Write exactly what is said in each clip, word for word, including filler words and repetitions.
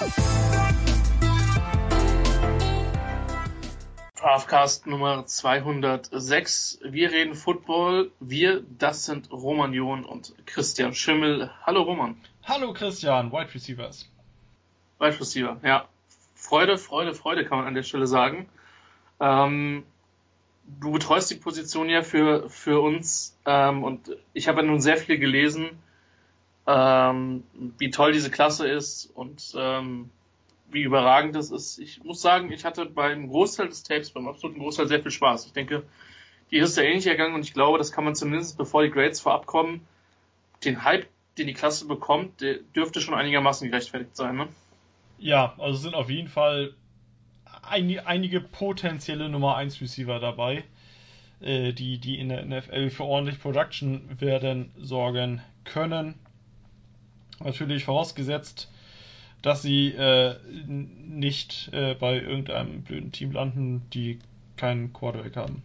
Draftcast Nummer zweihundertsechs. Wir reden Football. Wir, das sind Roman John und Christian Schimmel. Hallo Roman. Hallo Christian, Wide Receivers. Wide Receiver, ja. Freude, Freude, Freude kann man an der Stelle sagen. Ähm, du betreust die Position ja für, für uns ähm, und ich habe ja nun sehr viel gelesen, ähm, wie toll diese Klasse ist und ähm, wie überragend das ist. Ich muss sagen, ich hatte beim Großteil des Tapes, beim absoluten Großteil sehr viel Spaß. Ich denke, die ist ja ähnlich ergangen und ich glaube, das kann man zumindest, bevor die Grades vorab kommen, den Hype, den die Klasse bekommt, der dürfte schon einigermaßen gerechtfertigt sein, ne? Ja, also sind auf jeden Fall ein, einige potenzielle Nummer eins Receiver dabei, äh, die, die in der N F L für ordentlich Production werden sorgen können. Natürlich vorausgesetzt, dass sie äh, nicht äh, bei irgendeinem blöden Team landen, die keinen Quarterback haben.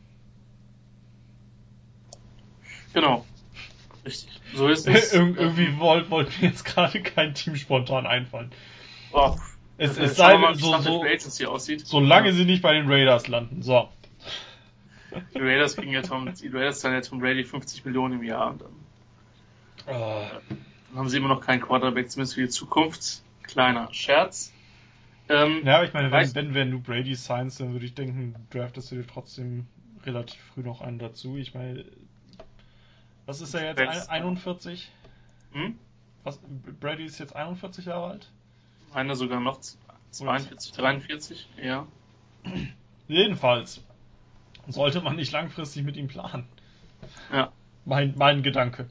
Genau. Richtig. So ist es. Ir- irgendwie wollte wollt mir jetzt gerade kein Team spontan einfallen. Oh, es äh, es sei mal, so, so, hier aussieht. solange sie nicht bei den Raiders landen. So. Die Raiders kriegen ja Tom, die Raiders zahlen ja Tom Brady fünfzig Millionen im Jahr. Und dann, Oh. dann haben sie immer noch keinen Quarterback, zumindest für die Zukunft. Kleiner Scherz. Ähm, Ja, aber ich meine, wenn, weißt, wenn, wenn du Brady signst, dann würde ich denken, draftest du dir trotzdem relativ früh noch einen dazu. Ich meine, was ist er jetzt? Wenn's- einundvierzig? hm? Was, Brady ist jetzt einundvierzig Jahre alt? Einer sogar noch zweiundvierzig, dreiundvierzig, ja. Jedenfalls sollte man nicht langfristig mit ihm planen. Ja. Mein, mein Gedanke.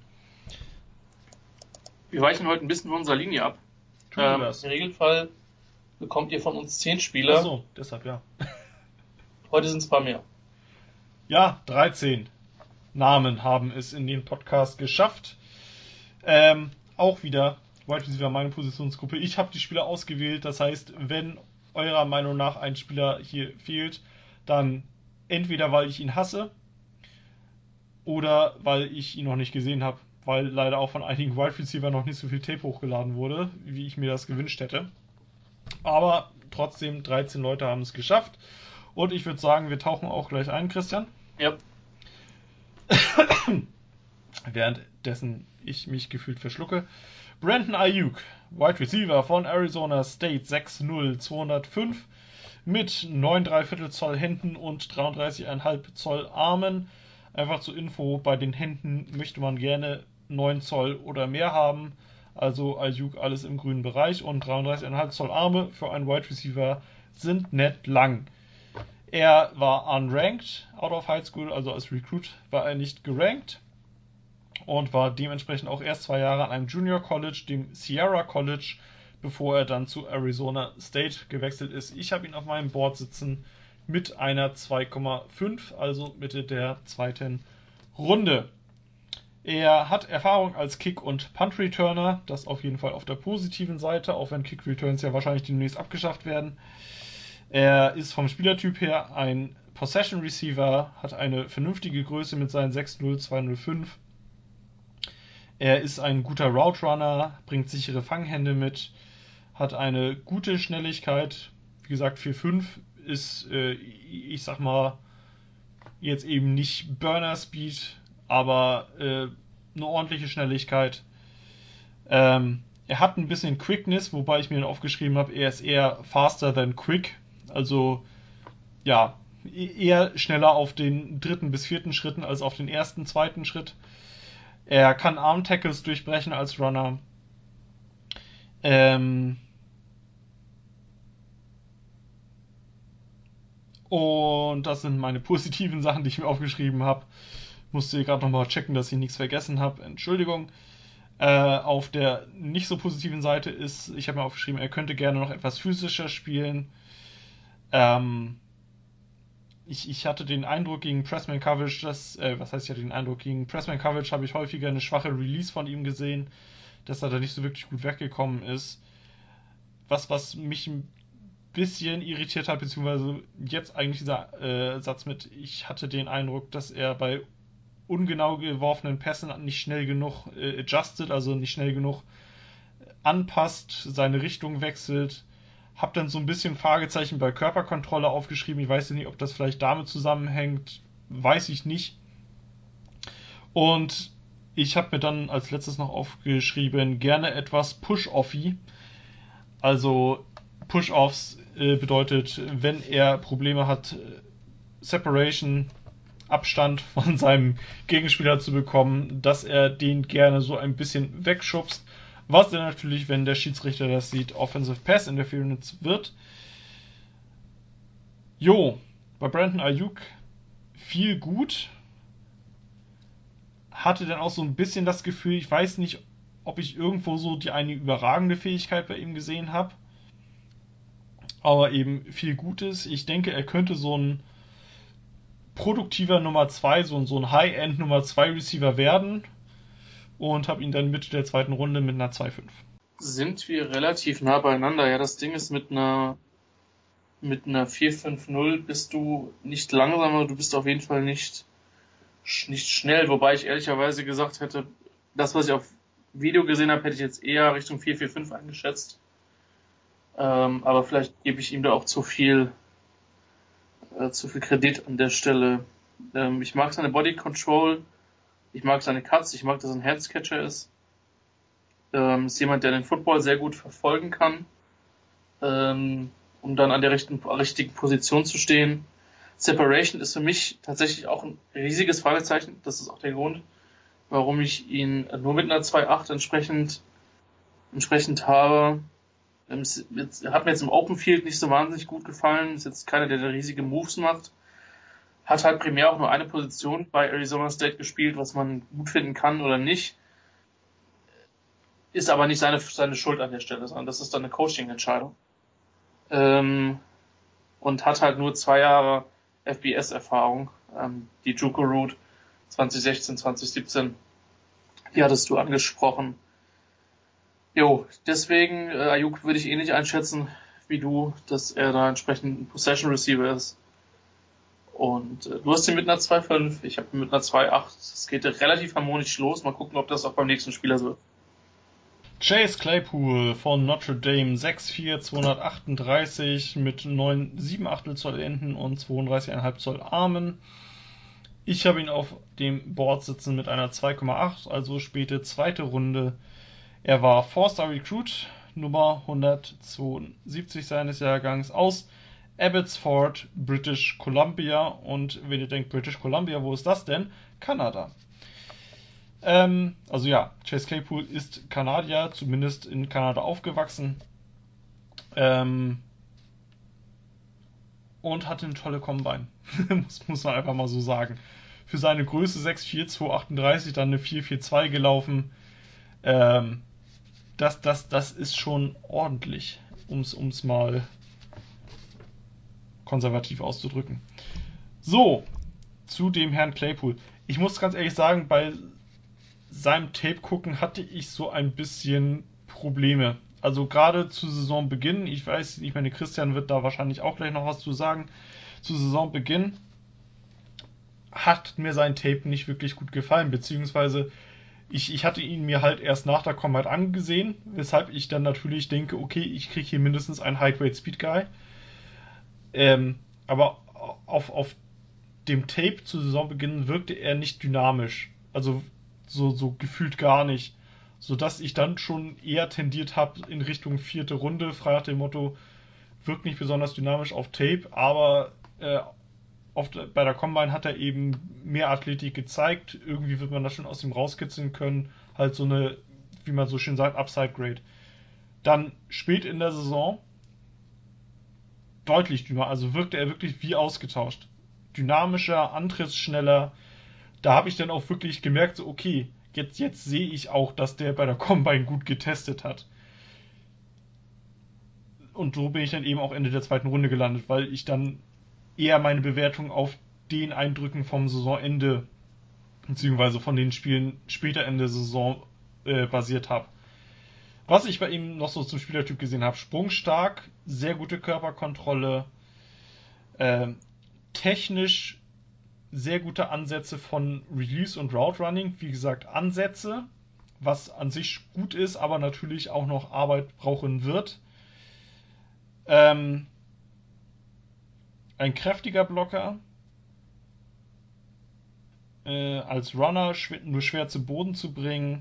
Wir weichen heute ein bisschen von unserer Linie ab. Tun wir Ähm, das. Im Regelfall bekommt ihr von uns zehn Spieler. Ach so, deshalb ja. Heute sind es ein paar mehr. Ja, dreizehn Namen haben es in den Podcast geschafft. Ähm, auch wieder Wide Receiver, meine Positionsgruppe. Ich habe die Spieler ausgewählt. Das heißt, wenn eurer Meinung nach ein Spieler hier fehlt, dann entweder weil ich ihn hasse oder weil ich ihn noch nicht gesehen habe, weil leider auch von einigen Wide Receiver noch nicht so viel Tape hochgeladen wurde, wie ich mir das gewünscht hätte. Aber trotzdem, dreizehn Leute haben es geschafft. Und ich würde sagen, wir tauchen auch gleich ein, Christian. Ja. Währenddessen ich mich gefühlt verschlucke. Brandon Ayuk, Wide Receiver von Arizona State, sechs null, zweihundertfünf, mit neun Komma drei Viertel Zoll Händen und dreiunddreißig Komma fünf Zoll Armen. Einfach zur Info, bei den Händen möchte man gerne neun Zoll oder mehr haben. Also Ayuk alles im grünen Bereich und dreiunddreißig Komma fünf Zoll Arme für einen Wide Receiver sind nett lang. Er war unranked out of high school, also als Recruit war er nicht gerankt und war dementsprechend auch erst zwei Jahre an einem Junior College, dem Sierra College, bevor er dann zu Arizona State gewechselt ist. Ich habe ihn auf meinem Board sitzen mit einer zwei Komma fünf, also Mitte der zweiten Runde. Er hat Erfahrung als Kick- und Punt-Returner, das auf jeden Fall auf der positiven Seite, auch wenn Kick-Returns ja wahrscheinlich demnächst abgeschafft werden. Er ist vom Spielertyp her ein Possession Receiver, hat eine vernünftige Größe mit seinen sechs null, zwei null fünf. Er ist ein guter Route Runner, bringt sichere Fanghände mit, hat eine gute Schnelligkeit. Wie gesagt, vier fünf ist, äh, ich sag mal, jetzt eben nicht Burner Speed, aber äh, eine ordentliche Schnelligkeit. Ähm, er hat ein bisschen Quickness, wobei ich mir dann aufgeschrieben habe, er ist eher faster than quick. Also, ja, eher schneller auf den dritten bis vierten Schritten als auf den ersten, zweiten Schritt. Er kann Arm-Tackles durchbrechen als Runner. Ähm Und das sind meine positiven Sachen, die ich mir aufgeschrieben habe. Musste gerade nochmal checken, dass ich nichts vergessen habe. Entschuldigung. Äh, auf der nicht so positiven Seite ist, ich habe mir aufgeschrieben, er könnte gerne noch etwas physischer spielen. Ähm, ich, ich hatte den Eindruck gegen Pressman Coverage, dass, äh, was heißt ja den Eindruck, gegen Pressman Coverage habe ich häufiger eine schwache Release von ihm gesehen, dass er da nicht so wirklich gut weggekommen ist. Was, was mich ein bisschen irritiert hat, beziehungsweise jetzt eigentlich dieser äh, Satz mit, ich hatte den Eindruck, dass er bei ungenau geworfenen Pässen nicht schnell genug äh, adjusted, also nicht schnell genug anpasst, seine Richtung wechselt. Hab dann so ein bisschen Fragezeichen bei Körperkontrolle aufgeschrieben. Ich weiß nicht, ob das vielleicht damit zusammenhängt. Weiß ich nicht. Und ich habe mir dann als letztes noch aufgeschrieben, gerne etwas Push-Offy. Also Push-Offs äh, bedeutet, wenn er Probleme hat, Separation, Abstand von seinem Gegenspieler zu bekommen, dass er den gerne so ein bisschen wegschubst. Was dann natürlich, wenn der Schiedsrichter das sieht, Offensive Pass Interference wird. Jo, bei Brandon Ayuk viel gut. Hatte dann auch so ein bisschen das Gefühl, ich weiß nicht, ob ich irgendwo so die eine überragende Fähigkeit bei ihm gesehen habe. Aber eben viel Gutes. Ich denke, er könnte so ein produktiver Nummer zwei, so, so ein High-End Nummer zwei Receiver werden. Und habe ihn dann Mitte der zweiten Runde mit einer zwei fünf. Sind wir relativ nah beieinander. Ja, das Ding ist, mit einer mit einer vier fünf null bist du nicht langsam, aber du bist auf jeden Fall nicht, nicht schnell. Wobei ich ehrlicherweise gesagt hätte, das, was ich auf Video gesehen habe, hätte ich jetzt eher Richtung vier vier fünf eingeschätzt. Ähm, aber vielleicht gebe ich ihm da auch zu viel, äh, zu viel Kredit an der Stelle. Ähm, ich mag seine Body Control. Ich mag seine Cuts, ich mag, dass er ein Handscatcher ist. Ähm, ist jemand, der den Football sehr gut verfolgen kann, ähm, um dann an der richtigen, richtigen Position zu stehen. Separation ist für mich tatsächlich auch ein riesiges Fragezeichen. Das ist auch der Grund, warum ich ihn nur mit einer zwei acht entsprechend, entsprechend habe. Ähm, jetzt, hat mir jetzt im Open Field nicht so wahnsinnig gut gefallen. Ist jetzt keiner, der da riesige Moves macht. Hat halt primär auch nur eine Position bei Arizona State gespielt, was man gut finden kann oder nicht. Ist aber nicht seine, seine Schuld an der Stelle, sondern das ist dann eine Coaching-Entscheidung. Ähm, und hat halt nur zwei Jahre F B S-Erfahrung. Ähm, die JUCO Route zwanzig sechzehn, zwanzig siebzehn, die hattest du angesprochen. Jo, deswegen, äh, Ayuk würde ich ähnlich einschätzen wie du, dass er da entsprechend ein Possession Receiver ist. Und äh, du hast ihn mit einer zwei fünf, ich habe ihn mit einer zwei acht. Es geht relativ harmonisch los. Mal gucken, ob das auch beim nächsten Spieler so wird. Chase Claypool von Notre Dame, sechs vier, zweihundertachtunddreißig mit neun Komma sieben Achtel Zoll Enden und zweiunddreißig Komma fünf Zoll Armen. Ich habe ihn auf dem Board sitzen mit einer zwei Komma acht, also späte zweite Runde. Er war Four-Star Recruit, Nummer hundertzweiundsiebzig seines Jahrgangs aus Abbotsford, British Columbia. Und wenn ihr denkt, British Columbia, wo ist das denn? Kanada. Ähm, also ja, Chase Claypool ist Kanadier, zumindest in Kanada aufgewachsen. Ähm, und hatte eine tolle Combine. muss, muss man einfach mal so sagen. Für seine Größe sechs vier, zweihundertachtunddreißig, dann eine vier vier zwei gelaufen. Ähm, das, das, das ist schon ordentlich, um es mal konservativ auszudrücken. So, zu dem Herrn Claypool. Ich muss ganz ehrlich sagen, bei seinem Tape gucken hatte ich so ein bisschen Probleme. Also gerade zu Saisonbeginn, ich weiß, ich meine, Christian wird da wahrscheinlich auch gleich noch was zu sagen. Zu Saisonbeginn hat mir sein Tape nicht wirklich gut gefallen, beziehungsweise ich, ich hatte ihn mir halt erst nach der Combine angesehen, weshalb ich dann natürlich denke, okay, ich kriege hier mindestens einen High-Grade Speed Guy. Ähm, aber auf, auf dem Tape zu Saisonbeginn wirkte er nicht dynamisch. Also so, so gefühlt gar nicht. Sodass ich dann schon eher tendiert habe in Richtung vierte Runde, frei nach dem Motto, wirkt nicht besonders dynamisch auf Tape, aber äh, oft bei der Combine hat er eben mehr Athletik gezeigt. Irgendwie wird man das schon aus ihm rauskitzeln können. Halt so eine, wie man so schön sagt, Upside Grade. Dann spät in der Saison deutlich dynamischer, also wirkte er wirklich wie ausgetauscht. Dynamischer, antrittsschneller. Da habe ich dann auch wirklich gemerkt, so okay, jetzt, jetzt sehe ich auch, dass der bei der Combine gut getestet hat. Und so bin ich dann eben auch Ende der zweiten Runde gelandet, weil ich dann eher meine Bewertung auf den Eindrücken vom Saisonende beziehungsweise von den Spielen später in der Saison äh, basiert habe. Was ich bei ihm noch so zum Spielertyp gesehen habe, sprungstark, sehr gute Körperkontrolle, äh, technisch sehr gute Ansätze von Release und Route Running. Wie gesagt, Ansätze, was an sich gut ist, aber natürlich auch noch Arbeit brauchen wird. Ähm, ein kräftiger Blocker. Äh, als Runner schwer, nur schwer zu Boden zu bringen.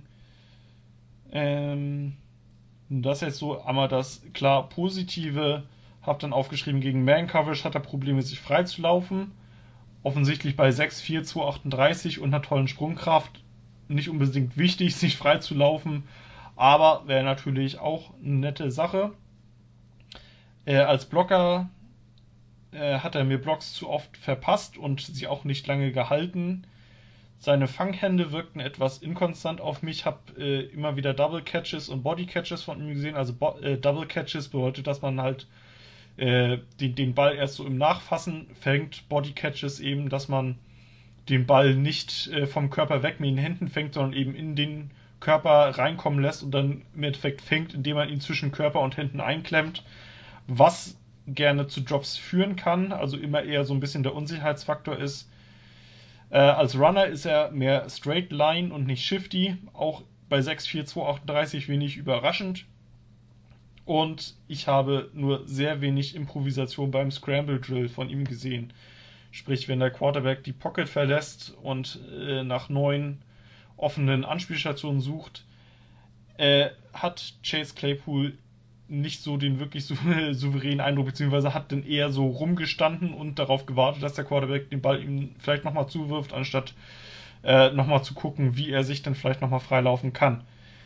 Ähm, das ist jetzt so einmal das klar Positive. Hab dann aufgeschrieben, gegen Man Coverage hat er Probleme, sich frei zu laufen. Offensichtlich bei sechs vier, zweihundertachtunddreißig und einer tollen Sprungkraft nicht unbedingt wichtig, sich frei zu laufen, aber wäre natürlich auch eine nette Sache. Äh, als Blocker äh, hat er mir Blocks zu oft verpasst und sie auch nicht lange gehalten. Seine Fanghände wirkten etwas inkonstant auf mich, habe äh, immer wieder Double Catches und Body Catches von ihm gesehen. Also Bo- äh, Double Catches bedeutet, dass man halt äh, den, den Ball erst so im Nachfassen fängt. Body Catches eben, dass man den Ball nicht äh, vom Körper weg mit den Händen fängt, sondern eben in den Körper reinkommen lässt und dann im Endeffekt fängt, indem man ihn zwischen Körper und Händen einklemmt, was gerne zu Drops führen kann, also immer eher so ein bisschen der Unsicherheitsfaktor ist. Äh, als Runner ist er mehr Straight Line und nicht Shifty, auch bei sechs vier, zweihundertachtunddreißig wenig überraschend. Und ich habe nur sehr wenig Improvisation beim Scramble Drill von ihm gesehen. Sprich, wenn der Quarterback die Pocket verlässt und äh, nach neuen offenen Anspielstationen sucht, äh, hat Chase Claypool nicht so den wirklich sou- souveränen Eindruck, beziehungsweise hat dann eher so rumgestanden und darauf gewartet, dass der Quarterback den Ball ihm vielleicht nochmal zuwirft, anstatt äh, nochmal zu gucken, wie er sich dann vielleicht nochmal freilaufen kann.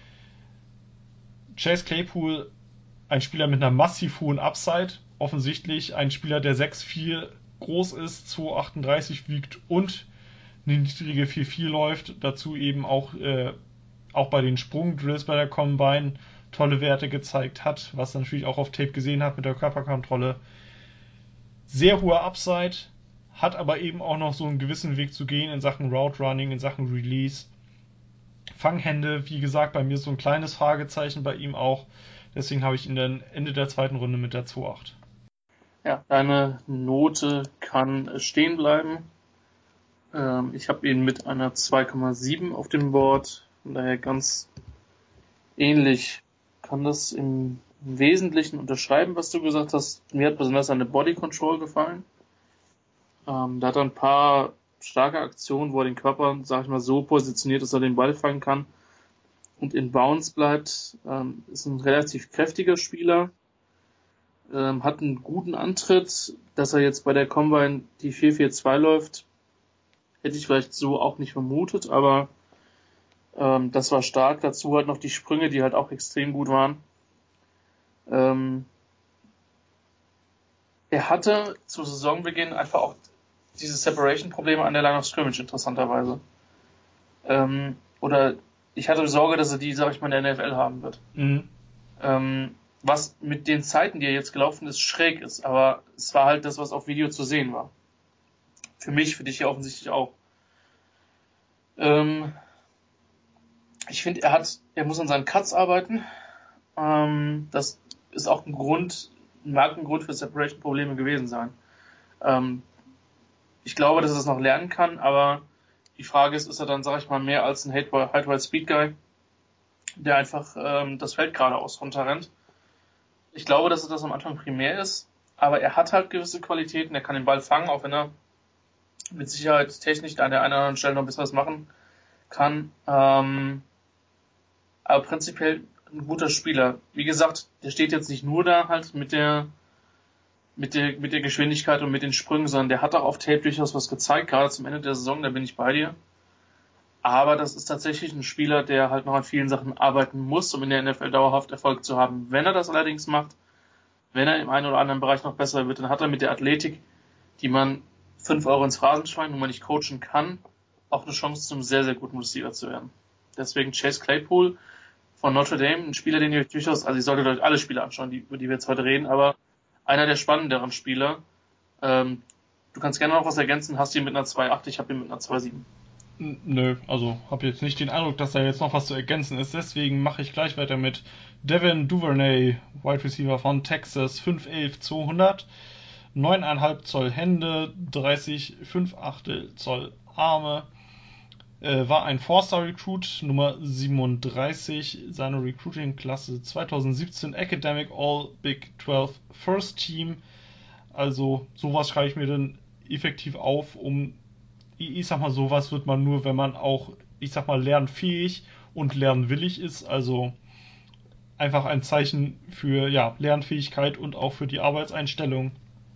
Chase Claypool, ein Spieler mit einer massiv hohen Upside, offensichtlich ein Spieler, der sechs vier groß ist, zweihundertachtunddreißig wiegt und eine niedrige vier vier läuft, dazu eben auch, äh, auch bei den Sprungdrills bei der Combine tolle Werte gezeigt hat, was man natürlich auch auf Tape gesehen hat mit der Körperkontrolle. Sehr hohe Upside, hat aber eben auch noch so einen gewissen Weg zu gehen in Sachen Route Running, in Sachen Release. Fanghände, wie gesagt, bei mir so ein kleines Fragezeichen bei ihm auch. Deswegen habe ich ihn dann Ende der zweiten Runde mit der zwei acht. Ja, deine Note kann stehen bleiben. Ähm, ich habe ihn mit einer zwei Komma sieben auf dem Board. Von daher ganz ähnlich. Kann das im Wesentlichen unterschreiben, was du gesagt hast. Mir hat besonders seine Body Control gefallen. Ähm, da hat er ein paar starke Aktionen, wo er den Körper, sag ich mal, so positioniert, dass er den Ball fangen kann und in Bounce bleibt. Ähm, ist ein relativ kräftiger Spieler. Ähm, hat einen guten Antritt. Dass er jetzt bei der Combine die vier vier zwei läuft, hätte ich vielleicht so auch nicht vermutet, aber ähm, das war stark. Dazu halt noch die Sprünge, die halt auch extrem gut waren. Ähm, er hatte zu Saisonbeginn einfach auch diese Separation-Probleme an der Line of Scrimmage, interessanterweise. Ähm, oder ich hatte Sorge, dass er die, sag ich mal, in der N F L haben wird. Mhm. Ähm, was mit den Zeiten, die er jetzt gelaufen ist, schräg ist. Aber es war halt das, was auf Video zu sehen war. Für mich, für dich ja offensichtlich auch. Ähm, ich finde, er hat, er muss an seinen Cuts arbeiten. Ähm, das ist auch ein Grund, mag ein Grund für Separation-Probleme gewesen sein. Ähm, ich glaube, dass er das noch lernen kann, aber die Frage ist, ist er dann, sag ich mal, mehr als ein Height-Wide-Speed-Guy, der einfach ähm, das Feld geradeaus runterrennt. Ich glaube, dass er das am Anfang primär ist, aber er hat halt gewisse Qualitäten, er kann den Ball fangen, auch wenn er mit Sicherheit technisch an der einen oder anderen Stelle noch ein bisschen was machen kann. Ähm, aber prinzipiell ein guter Spieler. Wie gesagt, der steht jetzt nicht nur da halt mit der mit der mit der Geschwindigkeit und mit den Sprüngen, sondern der hat auch auf Tape durchaus was gezeigt, gerade zum Ende der Saison, da bin ich bei dir. Aber das ist tatsächlich ein Spieler, der halt noch an vielen Sachen arbeiten muss, um in der N F L dauerhaft Erfolg zu haben. Wenn er das allerdings macht, wenn er im einen oder anderen Bereich noch besser wird, dann hat er mit der Athletik, die man fünf Euro ins Phrasenschwein, wo man nicht coachen kann, auch eine Chance zum sehr, sehr guten Receiver zu werden. Deswegen Chase Claypool von Notre Dame, ein Spieler, den ihr euch durchaus, also ihr solltet euch alle Spieler anschauen, die, über die wir jetzt heute reden, aber einer der spannenderen Spieler. Ähm, du kannst gerne noch was ergänzen, hast du ihn mit einer zwei Komma acht, ich habe ihn mit einer zwei Komma sieben. Nö, also habe jetzt nicht den Eindruck, dass da jetzt noch was zu ergänzen ist. Deswegen mache ich gleich weiter mit Devin Duvernay, Wide Receiver von Texas, fünf elf zweihundert, neun Komma fünf Zoll Hände, dreißig Komma fünf Achtel Zoll Arme. Äh, war ein Four-Star-Recruit, Nummer siebenunddreißig, seine Recruiting-Klasse zwanzig siebzehn, Academic All Big zwölf First Team. Also sowas schreibe ich mir dann effektiv auf, um, ich, ich sag mal, sowas wird man nur, wenn man auch, ich sag mal, lernfähig und lernwillig ist. Also einfach ein Zeichen für, ja, Lernfähigkeit und auch für die Arbeitseinstellung,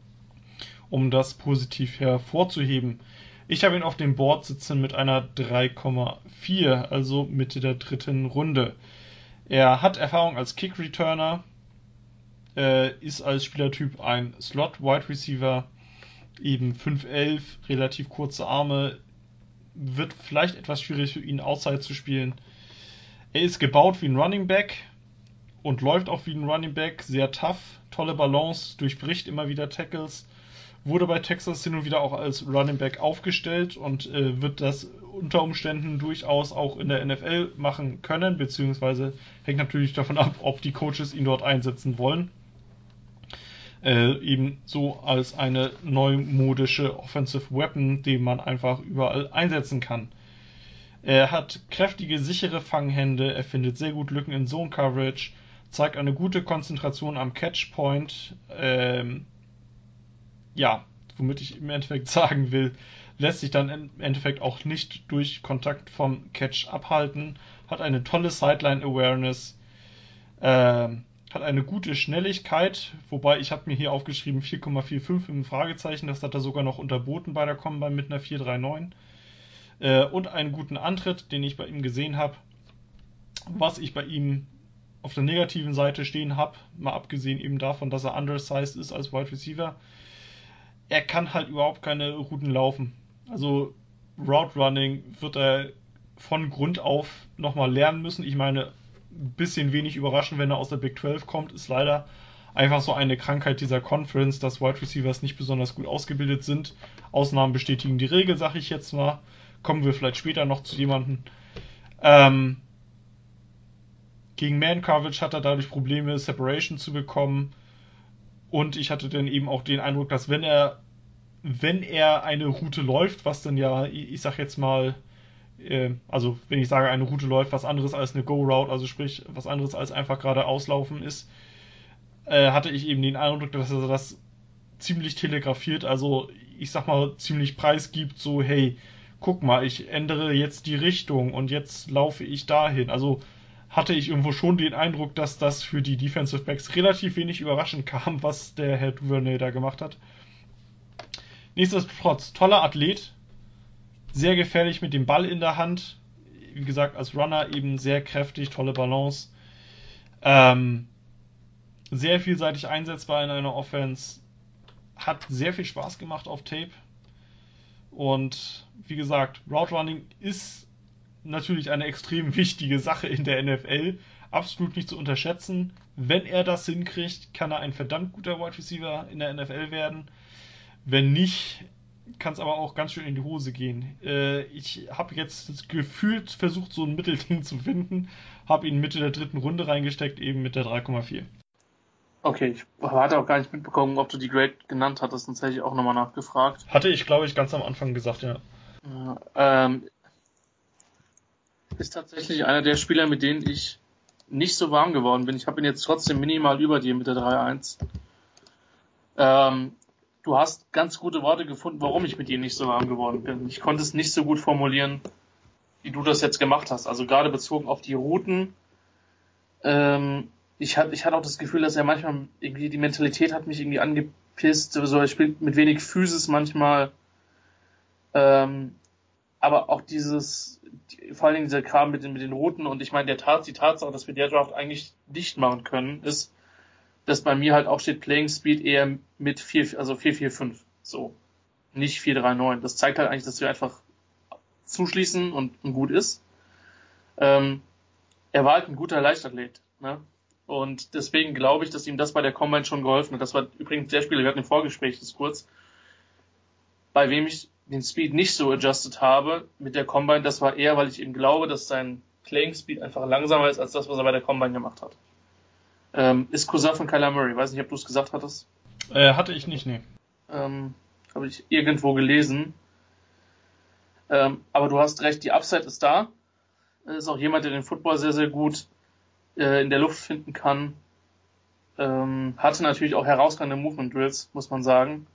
um das positiv hervorzuheben. Ich habe ihn auf dem Board sitzen mit einer drei Komma vier, also Mitte der dritten Runde. Er hat Erfahrung als Kick-Returner, äh, ist als Spielertyp ein Slot-Wide Receiver, eben fünf elf, relativ kurze Arme, wird vielleicht etwas schwierig für ihn Outside zu spielen. Er ist gebaut wie ein Running Back und läuft auch wie ein Running Back, sehr tough, tolle Balance, durchbricht immer wieder Tackles. Wurde bei Texas hin und wieder auch als Running Back aufgestellt und äh, wird das unter Umständen durchaus auch in der N F L machen können, beziehungsweise hängt natürlich davon ab, ob die Coaches ihn dort einsetzen wollen. Äh, eben so als eine neumodische Offensive Weapon, den man einfach überall einsetzen kann. Er hat kräftige, sichere Fanghände, er findet sehr gut Lücken in Zone Coverage, zeigt eine gute Konzentration am Catchpoint, ähm, ja, womit ich im Endeffekt sagen will, lässt sich dann im Endeffekt auch nicht durch Kontakt vom Catch abhalten, hat eine tolle Sideline-Awareness, äh, hat eine gute Schnelligkeit, wobei ich habe mir hier aufgeschrieben vier Komma fünfundvierzig im Fragezeichen, das hat er sogar noch unterboten bei der Combine mit einer vier Komma neununddreißig, äh, und einen guten Antritt, den ich bei ihm gesehen habe. Was ich bei ihm auf der negativen Seite stehen habe, mal abgesehen eben davon, dass er undersized ist als Wide Receiver, er kann halt überhaupt keine Routen laufen. Also Route Running wird er von Grund auf nochmal lernen müssen. Ich meine, ein bisschen wenig überraschend, wenn er aus der Big zwölf kommt, ist leider einfach so eine Krankheit dieser Conference, dass Wide Receivers nicht besonders gut ausgebildet sind. Ausnahmen bestätigen die Regel, sage ich jetzt mal. Kommen wir vielleicht später noch zu jemandem. Ähm, gegen Man Coverage hat er dadurch Probleme, Separation zu bekommen. Und ich hatte dann eben auch den Eindruck, dass wenn er wenn er eine Route läuft, was dann ja, ich sag jetzt mal, äh, also wenn ich sage, eine Route läuft, was anderes als eine Go-Route, also sprich, was anderes als einfach gerade auslaufen ist, äh, hatte ich eben den Eindruck, dass er das ziemlich telegrafiert, also ich sag mal, ziemlich preisgibt, so, hey, guck mal, ich ändere jetzt die Richtung und jetzt laufe ich dahin. Also hatte ich irgendwo schon den Eindruck, dass das für die Defensive Backs relativ wenig überraschend kam, was der Herr Duvernay da gemacht hat. Nichtsdestotrotz, toller Athlet, sehr gefährlich mit dem Ball in der Hand, wie gesagt, als Runner eben sehr kräftig, tolle Balance, ähm, sehr vielseitig einsetzbar in einer Offense, hat sehr viel Spaß gemacht auf Tape und wie gesagt, Route Running ist natürlich eine extrem wichtige Sache in der N F L, absolut nicht zu unterschätzen. Wenn er das hinkriegt, kann er ein verdammt guter Wide Receiver in der N F L werden. Wenn nicht, kann es aber auch ganz schön in die Hose gehen. Äh, ich habe jetzt gefühlt versucht, so ein Mittelding zu finden, habe ihn Mitte der dritten Runde reingesteckt, eben mit der drei Komma vier. Okay, ich hatte auch gar nicht mitbekommen, ob du die Grade genannt hattest, sonst hätte ich auch nochmal nachgefragt. Hatte ich, glaube ich, ganz am Anfang gesagt, ja. Ja, ähm, ist tatsächlich einer der Spieler, mit denen ich nicht so warm geworden bin. Ich habe ihn jetzt trotzdem minimal über dir mit der drei eins. Ähm, du hast ganz gute Worte gefunden, warum ich mit dir nicht so warm geworden bin. Ich konnte es nicht so gut formulieren, wie du das jetzt gemacht hast. Also gerade bezogen auf die Routen. Ähm, ich hatte, ich hatte auch das Gefühl, dass er manchmal irgendwie, die Mentalität hat mich irgendwie angepisst. So, er spielt mit wenig Physis manchmal. Ähm, aber auch dieses, die, vor allen Dingen dieser Kram mit den, mit den Routen und ich meine, der Tat, die Tatsache, dass wir der Draft eigentlich dicht machen können, ist, dass bei mir halt auch steht Playing Speed eher mit vier, also vier vier fünf, so. Nicht vier drei neun. Das zeigt halt eigentlich, dass wir einfach zuschließen und, und gut ist. Ähm, er war halt ein guter Leichtathlet, ne? Und deswegen glaube ich, dass ihm das bei der Combine schon geholfen hat. Das war übrigens der Spieler, wir hatten im Vorgespräch das kurz, bei wem ich den Speed nicht so adjusted habe mit der Combine. Das war eher, weil ich eben glaube, dass sein Playing Speed einfach langsamer ist als das, was er bei der Combine gemacht hat. Ähm, ist Cousin von Kyler Murray. Weiß nicht, ob du es gesagt hattest. Äh, hatte ich nicht, nee. Ähm, habe ich irgendwo gelesen. Ähm, aber du hast recht, die Upside ist da. Ist auch jemand, der den Football sehr, sehr gut äh, in der Luft finden kann. Ähm, hatte natürlich auch herausragende Movement Drills, muss man sagen.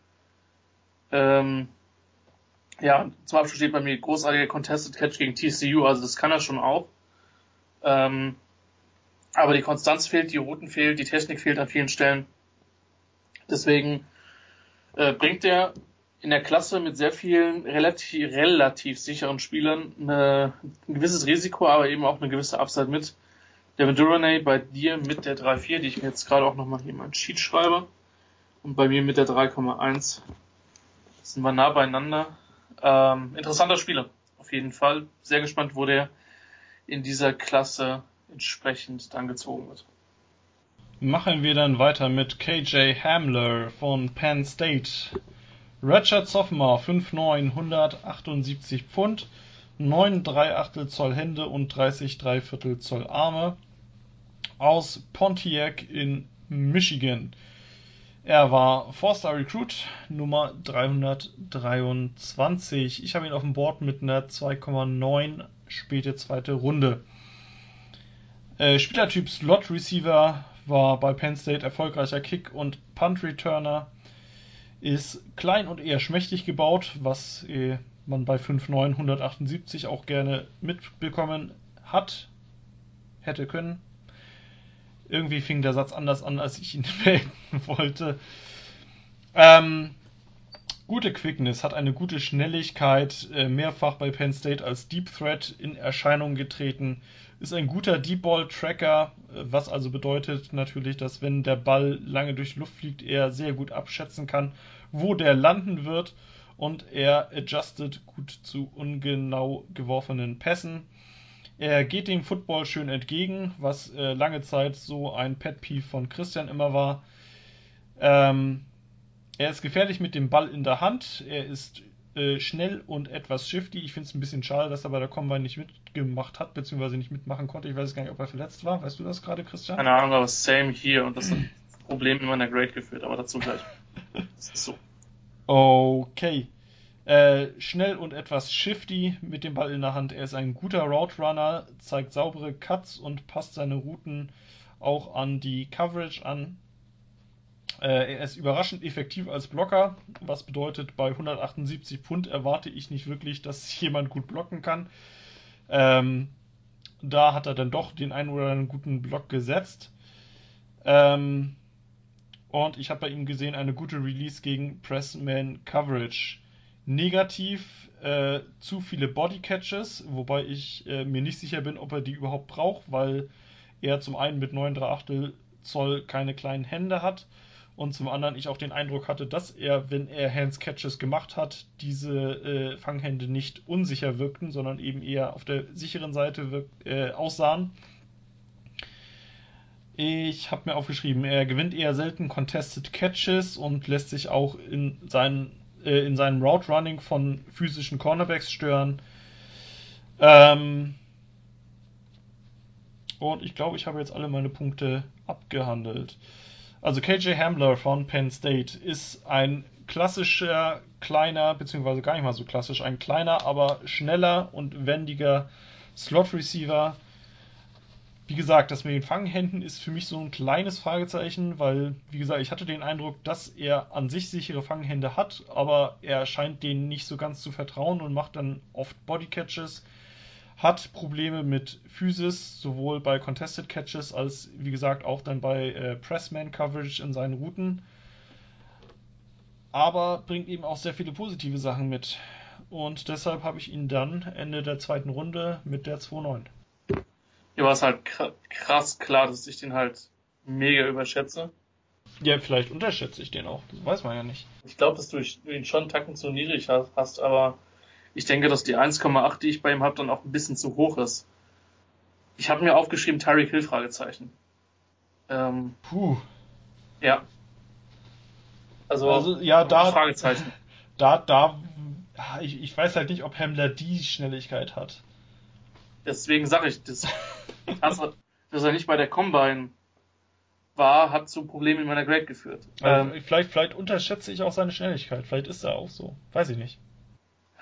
Ähm, ja, zum Abschluss steht bei mir großartiger Contested Catch gegen T C U, also das kann er schon auch. Ähm, aber die Konstanz fehlt, die Routen fehlt, die Technik fehlt an vielen Stellen. Deswegen äh, bringt er in der Klasse mit sehr vielen relativ, relativ sicheren Spielern eine, ein gewisses Risiko, aber eben auch eine gewisse Upside mit. Devin Duvernay bei dir mit der drei Komma vier, die ich mir jetzt gerade auch nochmal hier in mein Sheet schreibe. Und bei mir mit der drei Komma eins. Sind wir nah beieinander. Ähm, interessanter Spieler, auf jeden Fall. Sehr gespannt, wo der in dieser Klasse entsprechend dann gezogen wird. Machen wir dann weiter mit K J Hamler von Penn State. Redshirt Sophomore, fünf neun, hundertachtundsiebzig Pfund, neun Komma drei Achtel Zoll Hände und dreißig Komma drei Viertel Zoll Arme. Aus Pontiac in Michigan. Er war Four-Star Recruit, Nummer dreihundertdreiundzwanzig. Ich habe ihn auf dem Board mit einer zwei Komma neun, späte zweite Runde. Äh, Spielertyp Slot Receiver, war bei Penn State erfolgreicher Kick- und Punt-Returner. Ist klein und eher schmächtig gebaut, was äh, man bei fünf neun, hundertachtundsiebzig auch gerne mitbekommen hat, hätte können. Irgendwie fing der Satz anders an, als ich ihn beenden wollte. Ähm, gute Quickness, hat eine gute Schnelligkeit, äh, mehrfach bei Penn State als Deep Threat in Erscheinung getreten. Ist ein guter Deep Ball Tracker, was also bedeutet natürlich, dass wenn der Ball lange durch die Luft fliegt, er sehr gut abschätzen kann, wo der landen wird, und er adjustet gut zu ungenau geworfenen Pässen. Er geht dem Football schön entgegen, was äh, lange Zeit so ein Pet Peeve von Christian immer war. Ähm, er ist gefährlich mit dem Ball in der Hand. Er ist äh, schnell und etwas shifty. Ich finde es ein bisschen schade, dass er bei der Combine nicht mitgemacht hat, beziehungsweise nicht mitmachen konnte. Ich weiß gar nicht, ob er verletzt war. Weißt du das gerade, Christian? Keine Ahnung, aber same hier, und das hat Probleme in meiner Grade geführt, aber dazu gleich. Das ist so. Okay. Äh, schnell und etwas shifty mit dem Ball in der Hand. Er ist ein guter Route Runner, zeigt saubere Cuts und passt seine Routen auch an die Coverage an. Äh, er ist überraschend effektiv als Blocker, was bedeutet, bei hundertachtundsiebzig Pfund erwarte ich nicht wirklich, dass jemand gut blocken kann. Ähm, da hat er dann doch den einen oder anderen guten Block gesetzt. Ähm, und ich habe bei ihm gesehen, eine gute Release gegen Pressman Coverage. Negativ, äh, zu viele Bodycatches, wobei ich äh, mir nicht sicher bin, ob er die überhaupt braucht, weil er zum einen mit neun Komma drei Achtel Zoll keine kleinen Hände hat und zum anderen ich auch den Eindruck hatte, dass er, wenn er Hands-Catches gemacht hat, diese äh, Fanghände nicht unsicher wirkten, sondern eben eher auf der sicheren Seite wirk- äh, aussahen. Ich habe mir aufgeschrieben, er gewinnt eher selten Contested Catches und lässt sich auch in, seinen, äh, in seinem Route Running von physischen Cornerbacks stören. Ähm und ich glaube, ich habe jetzt alle meine Punkte abgehandelt. Also K J Hamler von Penn State ist ein klassischer, kleiner, beziehungsweise gar nicht mal so klassisch, ein kleiner, aber schneller und wendiger Slot-Receiver. Wie gesagt, das mit den Fanghänden ist für mich so ein kleines Fragezeichen, weil, wie gesagt, ich hatte den Eindruck, dass er an sich sichere Fanghände hat, aber er scheint denen nicht so ganz zu vertrauen und macht dann oft Bodycatches, hat Probleme mit Physis, sowohl bei Contested Catches als, wie gesagt, auch dann bei äh, Pressman Coverage in seinen Routen, aber bringt eben auch sehr viele positive Sachen mit. Und deshalb habe ich ihn dann Ende der zweiten Runde mit der zwei neun. Hier war es halt krass klar, dass ich den halt mega überschätze. Ja, vielleicht unterschätze ich den auch. Das weiß man ja nicht. Ich glaube, dass du ihn schon einen Tacken zu niedrig hast, aber ich denke, dass die eins Komma acht, die ich bei ihm habe, dann auch ein bisschen zu hoch ist. Ich habe mir aufgeschrieben, Tyreek Hill, Fragezeichen. Ähm, Puh. Ja. Also, also ja, da, Fragezeichen. Da, da, ich, ich weiß halt nicht, ob Hamler die Schnelligkeit hat. Deswegen sage ich, das, also, dass er nicht bei der Combine war, hat zu Problemen in meiner Grade geführt. Also ähm, vielleicht, vielleicht unterschätze ich auch seine Schnelligkeit. Vielleicht ist er auch so. Weiß ich nicht.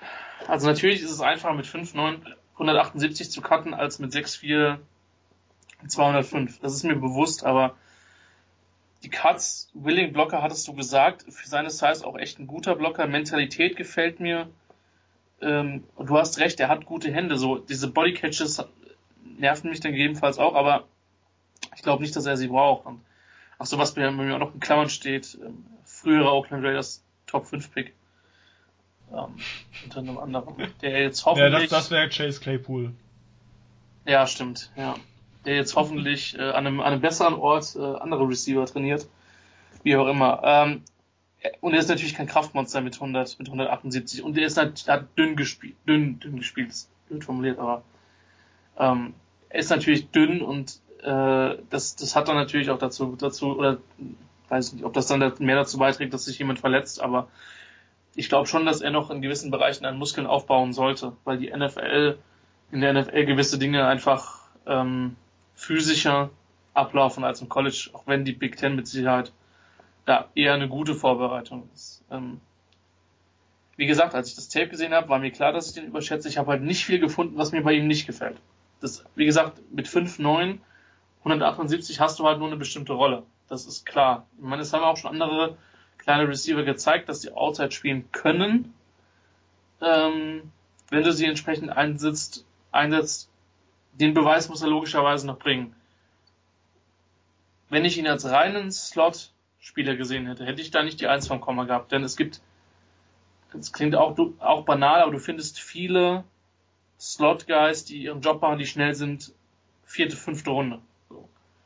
Also natürlich ist es einfacher mit fünf neun hundertachtundsiebzig zu cutten als mit sechs vier zweihundertfünf. Das ist mir bewusst, aber die Cuts, Willing Blocker hattest du gesagt, für seine Size auch echt ein guter Blocker. Mentalität gefällt mir. Ähm, und du hast recht, er hat gute Hände. So diese Bodycatches nerven mich dann gegebenenfalls auch, aber ich glaube nicht, dass er sie braucht. Und ach so, was bei mir auch noch in Klammern steht, ähm, frühere Oakland Raiders Top fünf Pick. Ähm, unter einem anderen. Der jetzt hoffentlich... Ja, das, das wäre Chase Claypool. Ja, stimmt, ja. Der jetzt hoffentlich äh, an, einem, an einem besseren Ort äh, andere Receiver trainiert. Wie auch immer. Ähm, und er ist natürlich kein Kraftmonster mit hundert, mit hundertachtundsiebzig. Und er ist halt, hat dünn gespielt. Dünn, dünn gespielt, ist blöd formuliert, aber ähm, er ist natürlich dünn und äh, das, das hat dann natürlich auch dazu, dazu, oder weiß nicht, ob das dann mehr dazu beiträgt, dass sich jemand verletzt, aber ich glaube schon, dass er noch in gewissen Bereichen an Muskeln aufbauen sollte, weil die N F L, in der N F L gewisse Dinge einfach ähm, physischer ablaufen als im College, auch wenn die Big Ten mit Sicherheit da eher eine gute Vorbereitung ist. Ähm, wie gesagt, als ich das Tape gesehen habe, war mir klar, dass ich den überschätze. Ich habe halt nicht viel gefunden, was mir bei ihm nicht gefällt. Das, wie gesagt, mit fünf neun, hundertachtundsiebzig hast du halt nur eine bestimmte Rolle. Das ist klar. Ich meine, es haben auch schon andere kleine Receiver gezeigt, dass die Outside spielen können, ähm, wenn du sie entsprechend einsetzt, einsetzt. Den Beweis muss er logischerweise noch bringen. Wenn ich ihn als reinen Slot-Spieler gesehen hätte, hätte ich da nicht die Eins vom Komma gehabt, denn es gibt, das klingt auch, auch banal, aber du findest viele Slot-Guys, die ihren Job machen, die schnell sind, vierte, fünfte Runde. So.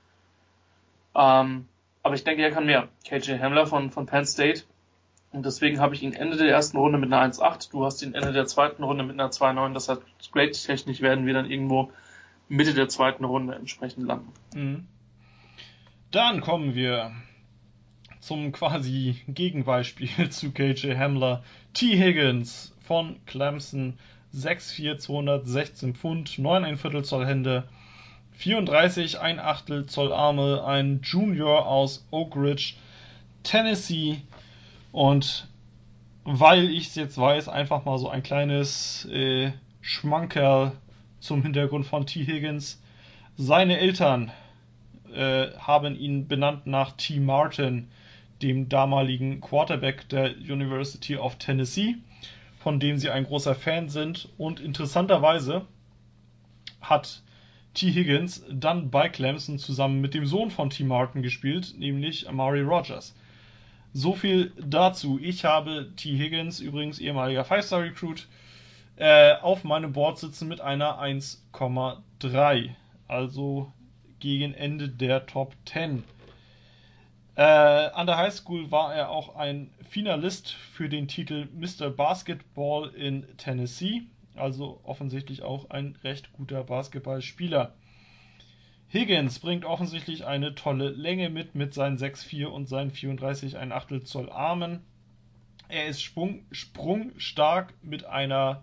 Ähm, aber ich denke, er kann mehr. K J Hamler von, von Penn State. Und deswegen habe ich ihn Ende der ersten Runde mit einer eins acht. Du hast ihn Ende der zweiten Runde mit einer zwei neun. Das heißt, grade-technisch werden wir dann irgendwo Mitte der zweiten Runde entsprechend landen. Mhm. Dann kommen wir zum quasi Gegenbeispiel zu K J Hamler. T. Higgins von Clemson. sechs vier, zweihundertsechzehn Pfund, neun Komma fünf Zoll Hände, vierunddreißig Komma eins Achtel Zoll Arme, ein Junior aus Oak Ridge, Tennessee. Und weil ich es jetzt weiß, einfach mal so ein kleines äh, Schmankerl zum Hintergrund von T. Higgins. Seine Eltern äh, haben ihn benannt nach T. Martin, dem damaligen Quarterback der University of Tennessee, von dem sie ein großer Fan sind. Und interessanterweise hat T. Higgins dann bei Clemson zusammen mit dem Sohn von T. Martin gespielt, nämlich Amari Rogers. So viel dazu. Ich habe T. Higgins, übrigens ehemaliger Five-Star-Recruit, äh, auf meinem Board sitzen mit einer eins Komma drei. Also gegen Ende der Top zehn. Äh, an der Highschool war er auch ein Finalist für den Titel Mister Basketball in Tennessee. Also offensichtlich auch ein recht guter Basketballspieler. Higgins bringt offensichtlich eine tolle Länge mit, mit seinen sechs vier und seinen vierunddreißig Komma eins Achtel Zoll Armen. Er ist sprung, sprungstark mit einer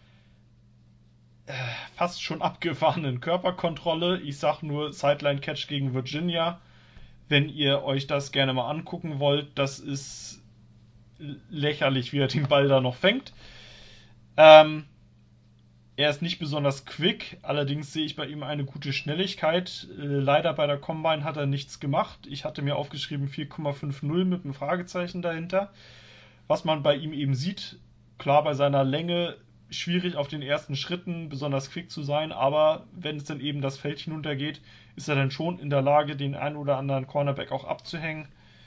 äh, fast schon abgefahrenen Körperkontrolle. Ich sag nur Sideline Catch gegen Virginia. Wenn ihr euch das gerne mal angucken wollt, das ist lächerlich, wie er den Ball da noch fängt. Ähm, Er ist nicht besonders quick, allerdings sehe ich bei ihm eine gute Schnelligkeit. Äh, leider bei der Combine hat er nichts gemacht. Ich hatte mir aufgeschrieben vier Komma fünfzig mit einem Fragezeichen dahinter. Was man bei ihm eben sieht, klar bei seiner Länge schwierig auf den ersten Schritten besonders quick zu sein, aber wenn es dann eben das Feld hinuntergeht, ist er dann schon in der Lage, den einen oder anderen Cornerback auch abzuhängen.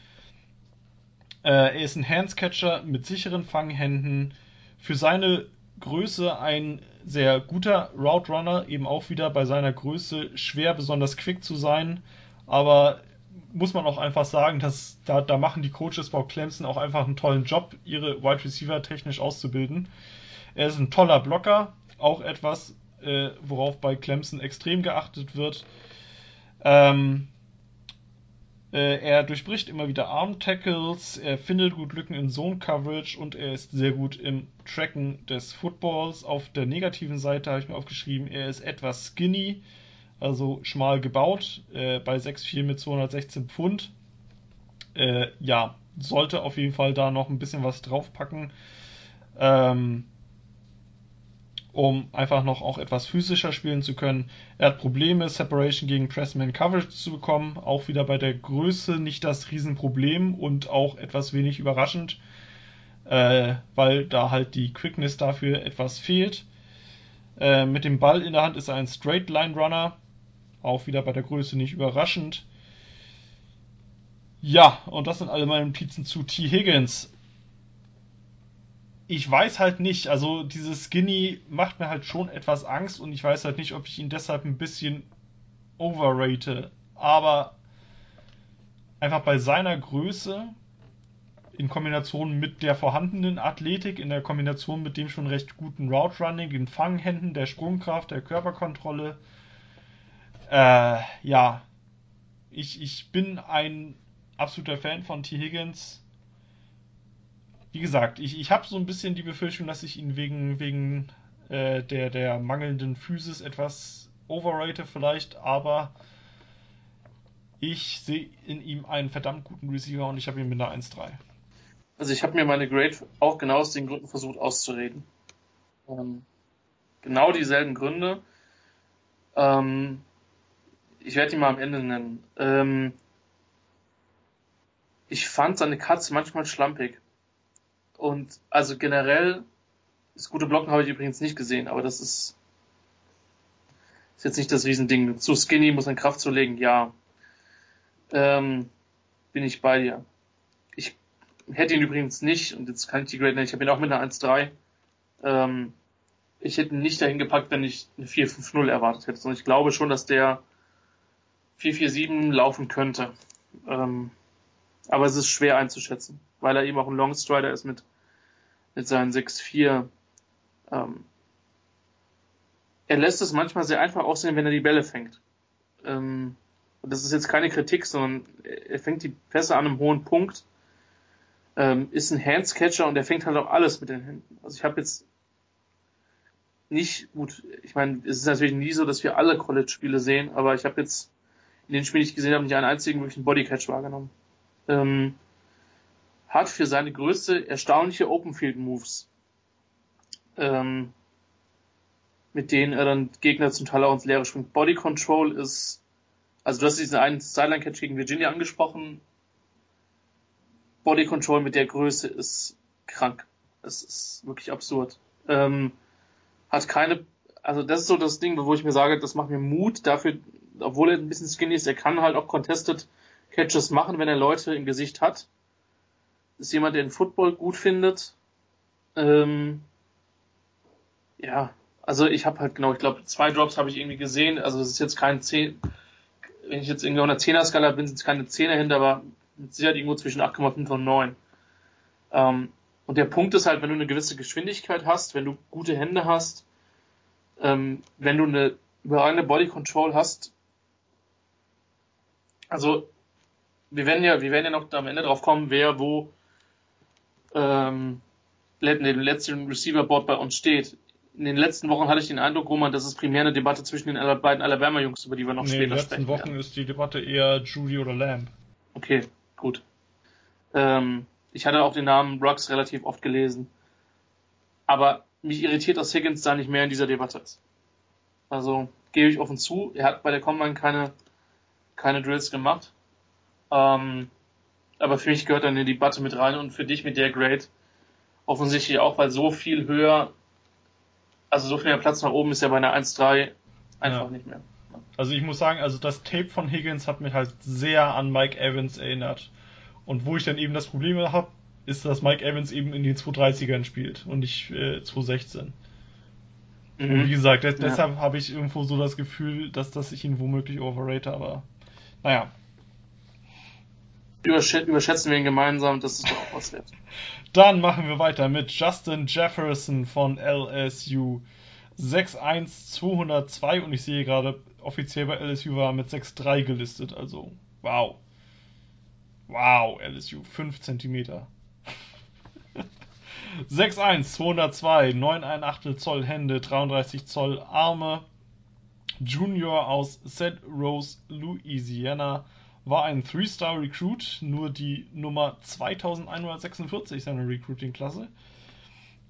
Äh, er ist ein Handscatcher mit sicheren Fanghänden. Für seine Größe ein sehr guter Route Runner, eben auch wieder bei seiner Größe schwer besonders quick zu sein, aber muss man auch einfach sagen, dass da, da machen die Coaches bei Clemson auch einfach einen tollen Job, ihre Wide Receiver technisch auszubilden. Er ist ein toller Blocker, auch etwas, äh, worauf bei Clemson extrem geachtet wird. Ähm, äh, er durchbricht immer wieder Arm-Tackles, er findet gut Lücken in Zone-Coverage und er ist sehr gut im Tracken des Footballs. Auf der negativen Seite habe ich mir aufgeschrieben, er ist etwas skinny, also schmal gebaut, äh, bei sechs vier mit zweihundertsechzehn Pfund. Äh, ja, sollte auf jeden Fall da noch ein bisschen was draufpacken. Ähm, um einfach noch auch etwas physischer spielen zu können. Er hat Probleme, Separation gegen Pressman Coverage zu bekommen. Auch wieder bei der Größe nicht das Riesenproblem und auch etwas wenig überraschend, äh, weil da halt die Quickness dafür etwas fehlt. Äh, mit dem Ball in der Hand ist er ein Straight Line Runner. Auch wieder bei der Größe nicht überraschend. Ja, und das sind alle meine Notizen zu T. Higgins. Ich weiß halt nicht, also dieses Skinny macht mir halt schon etwas Angst und ich weiß halt nicht, ob ich ihn deshalb ein bisschen overrate. Aber einfach bei seiner Größe in Kombination mit der vorhandenen Athletik, in der Kombination mit dem schon recht guten Route Running, den Fanghänden, der Sprungkraft, der Körperkontrolle, äh, ja, ich, ich bin ein absoluter Fan von T. Higgins. Wie gesagt, ich, ich habe so ein bisschen die Befürchtung, dass ich ihn wegen, wegen äh, der, der mangelnden Physis etwas overrate vielleicht, aber ich sehe in ihm einen verdammt guten Receiver und ich habe ihn mit einer eins drei. Also ich habe mir meine Grade auch genau aus den Gründen versucht auszureden. Ähm, genau dieselben Gründe. Ähm, ich werde ihn mal am Ende nennen. Ähm, ich fand seine Cuts manchmal schlampig. Und also generell, das gute Blocken habe ich übrigens nicht gesehen, aber das ist, ist jetzt nicht das Riesending. Zu skinny, muss man Kraft zulegen, ja. Ähm, bin ich bei dir. Ich hätte ihn übrigens nicht, und jetzt kann ich die Grade nennen, ich habe ihn auch mit einer eins drei. Ähm, ich hätte ihn nicht dahin gepackt, wenn ich eine vier fünf null erwartet hätte, sondern ich glaube schon, dass der vier vier sieben laufen könnte. Ähm, aber es ist schwer einzuschätzen, weil er eben auch ein Longstrider ist mit, mit seinen sechs vier. Ähm, er lässt es manchmal sehr einfach aussehen, wenn er die Bälle fängt. Ähm, und das ist jetzt keine Kritik, sondern er fängt die Pässe an einem hohen Punkt, ähm, ist ein Handscatcher und er fängt halt auch alles mit den Händen. Also ich habe jetzt nicht, gut, ich meine, es ist natürlich nie so, dass wir alle College-Spiele sehen, aber ich habe jetzt in den Spielen, die ich gesehen habe, nicht einen einzigen wirklichen Bodycatch wahrgenommen. Ähm, hat für seine Größe erstaunliche Open-Field-Moves, ähm, mit denen er dann Gegner zum Teil auch ins Leere schwingt. Body Control ist, also du hast diesen einen Sideline-Catch gegen Virginia angesprochen. Body Control mit der Größe ist krank. Es ist wirklich absurd. Ähm, hat keine, also das ist so das Ding, wo ich mir sage, das macht mir Mut dafür, obwohl er ein bisschen skinny ist, er kann halt auch Contested Catches machen, wenn er Leute im Gesicht hat. Ist jemand, der den Football gut findet. Ähm, ja, also ich habe halt genau, ich glaube, zwei Drops habe ich irgendwie gesehen. Also es ist jetzt kein zehn, wenn ich jetzt irgendwie auf einer Zehner-Skala bin, sind es keine Zehner hinter, aber mit Sicherheit irgendwo zwischen acht Komma fünf und neun. Ähm, und der Punkt ist halt, wenn du eine gewisse Geschwindigkeit hast, wenn du gute Hände hast, ähm, wenn du eine überragende Body Control hast, also wir werden ja, wir werden ja noch am Ende drauf kommen, wer wo ähm, in dem letzten Receiver-Board bei uns steht. In den letzten Wochen hatte ich den Eindruck, Roman, das ist primär eine Debatte zwischen den beiden Alabama-Jungs, über die wir noch nee, später sprechen. In den letzten Wochen werden. Ist die Debatte eher Judy oder Lamb. Okay, gut. Ähm, ich hatte auch den Namen Ruggs relativ oft gelesen. Aber mich irritiert, dass Higgins da nicht mehr in dieser Debatte ist. Also, gebe ich offen zu, er hat bei der Combine keine, keine Drills gemacht. Ähm, aber für mich gehört er in die Debatte mit rein und für dich mit der Grade offensichtlich auch, weil so viel höher, also so viel mehr Platz nach oben ist ja bei einer eins drei einfach ja. nicht mehr. Also ich muss sagen, also das Tape von Higgins hat mich halt sehr an Mike Evans erinnert. Und wo ich dann eben das Problem habe, ist, dass Mike Evans eben in den zweihundertdreißigern spielt und nicht äh, zweihundertsechzehn. Mhm. Und wie gesagt, des, ja. deshalb habe ich irgendwo so das Gefühl, dass, dass ich ihn womöglich overrate, aber naja. Übersch- überschätzen wir ihn gemeinsam, das ist doch auch was wert. Dann machen wir weiter mit Justin Jefferson von L S U. sechs eins zweihundertzwei und ich sehe gerade, offiziell bei L S U war er mit sechs drei gelistet, also wow. Wow, L S U, fünf Zentimeter. sechs eins zweihundertzwei, neun Komma achtzehn Zoll Hände, dreiunddreißig Zoll Arme. Junior aus Saint Rose, Louisiana. War ein Three-Star-Recruit, nur die Nummer zweitausendeinhundertsechsundvierzig seiner Recruiting-Klasse.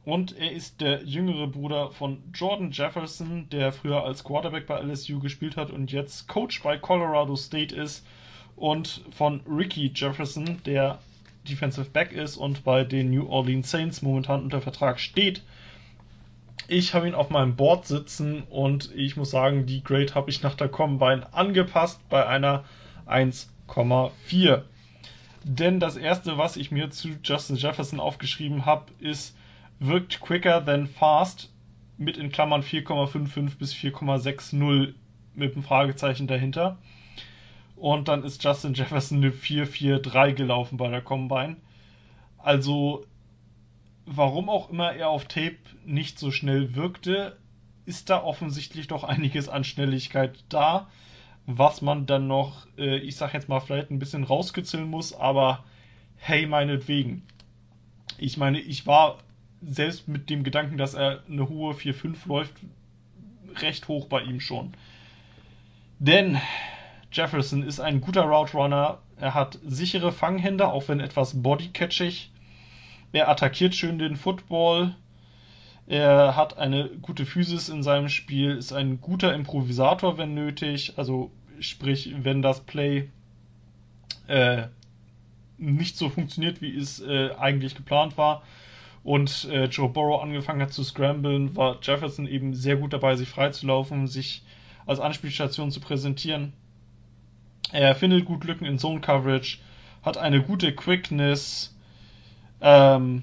Und er ist der jüngere Bruder von Jordan Jefferson, der früher als Quarterback bei L S U gespielt hat und jetzt Coach bei Colorado State ist. Und von Ricky Jefferson, der Defensive Back ist und bei den New Orleans Saints momentan unter Vertrag steht. Ich habe ihn auf meinem Board sitzen und ich muss sagen, die Grade habe ich nach der Combine angepasst bei einer eins Komma vier. Denn das erste, was ich mir zu Justin Jefferson aufgeschrieben habe, ist, wirkt quicker than fast mit in Klammern vier Komma fünfundfünfzig bis vier Komma sechzig mit einem Fragezeichen dahinter. Und dann ist Justin Jefferson eine vier vier drei gelaufen bei der Combine. Also, warum auch immer er auf Tape nicht so schnell wirkte, ist da offensichtlich doch einiges an Schnelligkeit da, was man dann noch, äh, ich sag jetzt mal, vielleicht ein bisschen rauskitzeln muss, aber hey, meinetwegen. Ich meine, ich war selbst mit dem Gedanken, dass er eine hohe vier fünf läuft, recht hoch bei ihm schon. Denn Jefferson ist ein guter Route Runner, er hat sichere Fanghände, auch wenn etwas bodycatchig. Er attackiert schön den Football, er hat eine gute Physis in seinem Spiel, ist ein guter Improvisator, wenn nötig, also sprich, wenn das Play äh, nicht so funktioniert, wie es äh, eigentlich geplant war und äh, Joe Burrow angefangen hat zu scramblen, war Jefferson eben sehr gut dabei, sich freizulaufen, sich als Anspielstation zu präsentieren. Er findet gut Lücken in Zone Coverage, hat eine gute Quickness. Ähm,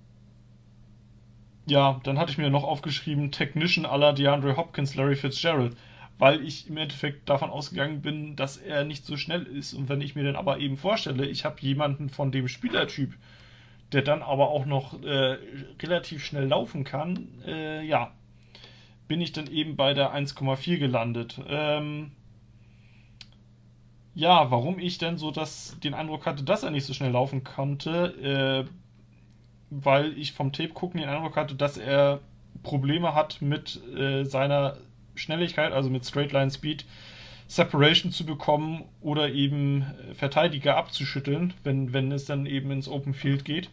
ja, dann hatte ich mir noch aufgeschrieben, Technician à la DeAndre Hopkins, Larry Fitzgerald, weil ich im Endeffekt davon ausgegangen bin, dass er nicht so schnell ist. Und wenn ich mir dann aber eben vorstelle, ich habe jemanden von dem Spielertyp, der dann aber auch noch äh, relativ schnell laufen kann, äh, ja, bin ich dann eben bei der eins Komma vier gelandet. Ähm, ja, warum ich denn so das, den Eindruck hatte, dass er nicht so schnell laufen konnte, äh, weil ich vom Tape gucken den Eindruck hatte, dass er Probleme hat mit äh, seiner Schnelligkeit, also mit Straight Line Speed, Separation zu bekommen oder eben Verteidiger abzuschütteln, wenn, wenn es dann eben ins Open Field geht.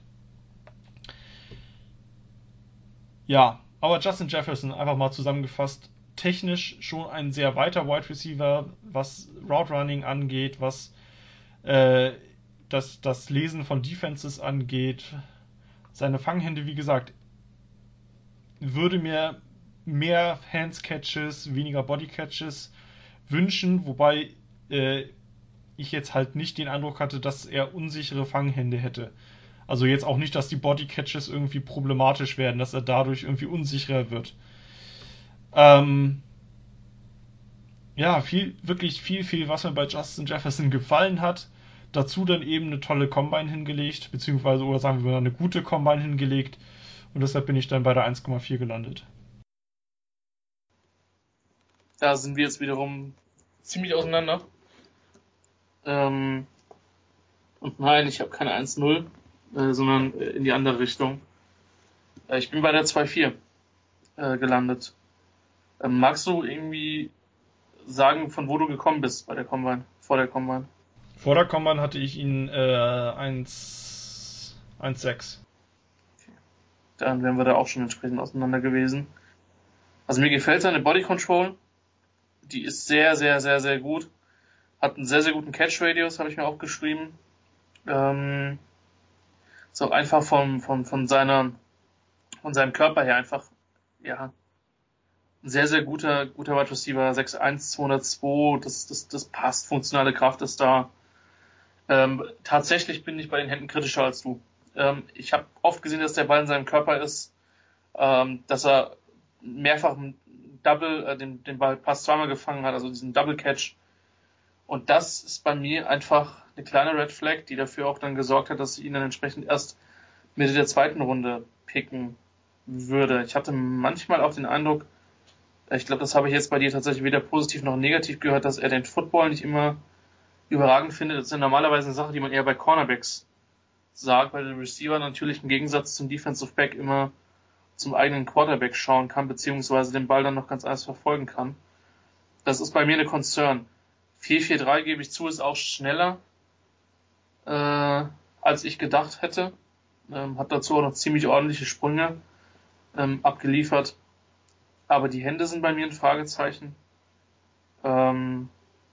Ja, aber Justin Jefferson, einfach mal zusammengefasst, technisch schon ein sehr weiter Wide Receiver, was Route Running angeht, was äh, das, das Lesen von Defenses angeht. Seine Fanghände, wie gesagt, würde mir mehr Hands-Catches, weniger Body-Catches wünschen, wobei äh, ich jetzt halt nicht den Eindruck hatte, dass er unsichere Fanghände hätte. Also jetzt auch nicht, dass die Body-Catches irgendwie problematisch werden, dass er dadurch irgendwie unsicherer wird. Ähm, ja, viel, wirklich viel, viel, was mir bei Justin Jefferson gefallen hat. Dazu dann eben eine tolle Combine hingelegt, beziehungsweise, oder sagen wir mal, eine gute Combine hingelegt. Und deshalb bin ich dann bei der eins Komma vier gelandet. Da sind wir jetzt wiederum ziemlich auseinander. Ähm, und nein, ich habe keine eins null, äh, sondern in die andere Richtung. Äh, ich bin bei der zwei vier äh, gelandet. Ähm, magst du irgendwie sagen, von wo du gekommen bist bei der Combine, vor der Combine? Vor der Combine hatte ich ihn äh, eins Komma sechs. Okay. Dann wären wir da auch schon entsprechend auseinander gewesen. Also mir gefällt seine Body Control. Die ist sehr, sehr, sehr, sehr gut. Hat einen sehr, sehr guten Catch-Radius, habe ich mir aufgeschrieben. Ähm, ist auch einfach von, von, von seiner, von seinem Körper her einfach, ja, ein sehr, sehr guter, guter Wide Receiver. sechs eins, zweihundertzwei, das, das, das passt. Funktionale Kraft ist da. Ähm, tatsächlich bin ich bei den Händen kritischer als du. Ähm, ich habe oft gesehen, dass der Ball in seinem Körper ist, ähm, dass er mehrfach Double, äh, den, den Ball Pass zweimal gefangen hat, also diesen Double Catch. Und das ist bei mir einfach eine kleine Red Flag, die dafür auch dann gesorgt hat, dass ich ihn dann entsprechend erst Mitte der zweiten Runde picken würde. Ich hatte manchmal auch den Eindruck, ich glaube, das habe ich jetzt bei dir tatsächlich weder positiv noch negativ gehört, dass er den Football nicht immer überragend findet. Das ist ja normalerweise eine Sache, die man eher bei Cornerbacks sagt, weil der Receiver natürlich im Gegensatz zum Defensive Back immer zum eigenen Quarterback schauen kann, beziehungsweise den Ball dann noch ganz anders verfolgen kann. Das ist bei mir eine Concern. vier vier drei, gebe ich zu, ist auch schneller, äh, als ich gedacht hätte. Ähm, hat dazu auch noch ziemlich ordentliche Sprünge. ähm, abgeliefert. Aber die Hände sind bei mir ein Fragezeichen. Ähm,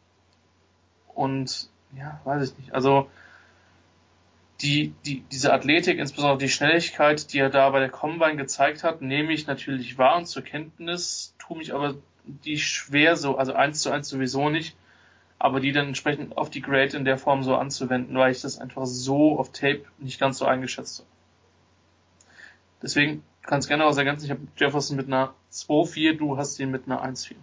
und ja, weiß ich nicht. Also die, die, diese Athletik, insbesondere die Schnelligkeit, die er da bei der Combine gezeigt hat, nehme ich natürlich wahr und zur Kenntnis, tue mich aber die schwer so, also eins zu eins sowieso nicht, aber die dann entsprechend auf die Grade in der Form so anzuwenden, weil ich das einfach so auf Tape nicht ganz so eingeschätzt habe. Deswegen kann es gerne auch ergänzen, ich habe Jefferson mit einer zwei vier, du hast ihn mit einer eins vier.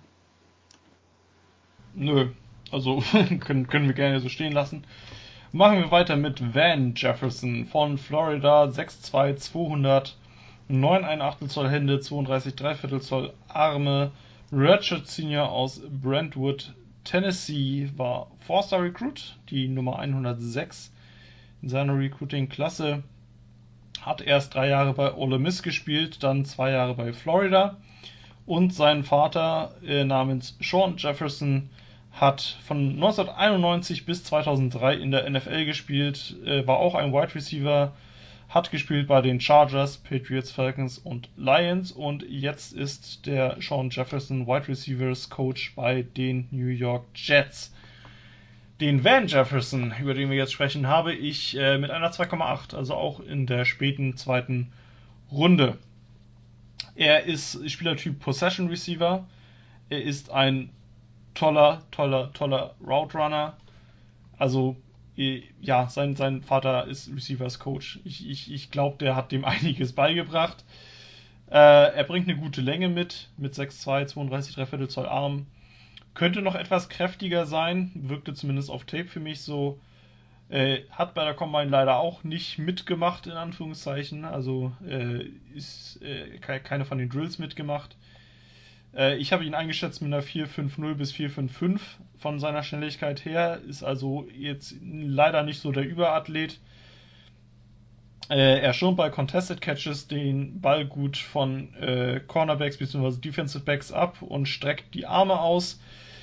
Nö, also können, können wir gerne so stehen lassen. Machen wir weiter mit Van Jefferson von Florida, sechs zwei, zweihundert, neun ein Achtel Zoll Hände, zweiunddreißig drei Viertel Zoll Arme, Redshirt Senior aus Brentwood, Tennessee, war Four-Star Recruit, die Nummer hundertsechs in seiner Recruiting-Klasse, hat erst drei Jahre bei Ole Miss gespielt, dann zwei Jahre bei Florida und sein Vater äh, namens Sean Jefferson hat von neunzehnhunderteinundneunzig bis zweitausenddrei in der N F L gespielt, äh, war auch ein Wide Receiver, hat gespielt bei den Chargers, Patriots, Falcons und Lions und jetzt ist der Sean Jefferson Wide Receivers Coach bei den New York Jets. Den Van Jefferson, über den wir jetzt sprechen, habe ich äh, mit einer zwei Komma acht, also auch in der späten zweiten Runde. Er ist Spielertyp Possession Receiver, er ist ein toller, toller, toller Route Runner. Also, ja, sein, sein Vater ist Receivers Coach. Ich, ich, ich glaube, der hat dem einiges beigebracht. Äh, er bringt eine gute Länge mit, mit sechs zwei, zweiunddreißig drei Viertel Zoll Arm. Könnte noch etwas kräftiger sein, wirkte zumindest auf Tape für mich so. Äh, hat bei der Combine leider auch nicht mitgemacht, in Anführungszeichen. Also äh, ist äh, keine von den Drills mitgemacht. Ich habe ihn eingeschätzt mit einer vier fünf null bis vier fünf fünf von seiner Schnelligkeit her. Ist also jetzt leider nicht so der Überathlet. Er schirmt bei Contested Catches den Ball gut von äh, Cornerbacks bzw. Defensive Backs ab und streckt die Arme aus.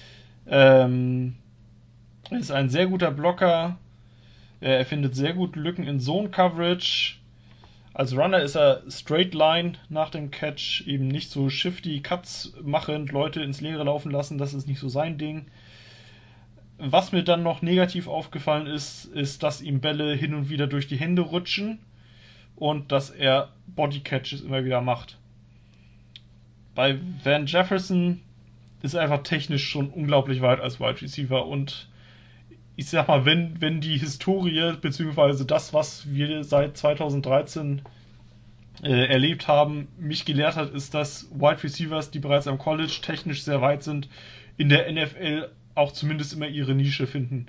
Ähm, ist ein sehr guter Blocker. Er findet sehr gut Lücken in Zone Coverage. Als Runner ist er straight line nach dem Catch, eben nicht so shifty Cuts machend, Leute ins Leere laufen lassen, das ist nicht so sein Ding. Was mir dann noch negativ aufgefallen ist, ist, dass ihm Bälle hin und wieder durch die Hände rutschen und dass er Body Catches immer wieder macht. Bei Van Jefferson ist er einfach technisch schon unglaublich weit als Wide Receiver und ich sag mal, wenn, wenn die Historie, beziehungsweise das, was wir seit zweitausenddreizehn äh, erlebt haben, mich gelehrt hat, ist, dass Wide Receivers, die bereits am College technisch sehr weit sind, in der N F L auch zumindest immer ihre Nische finden.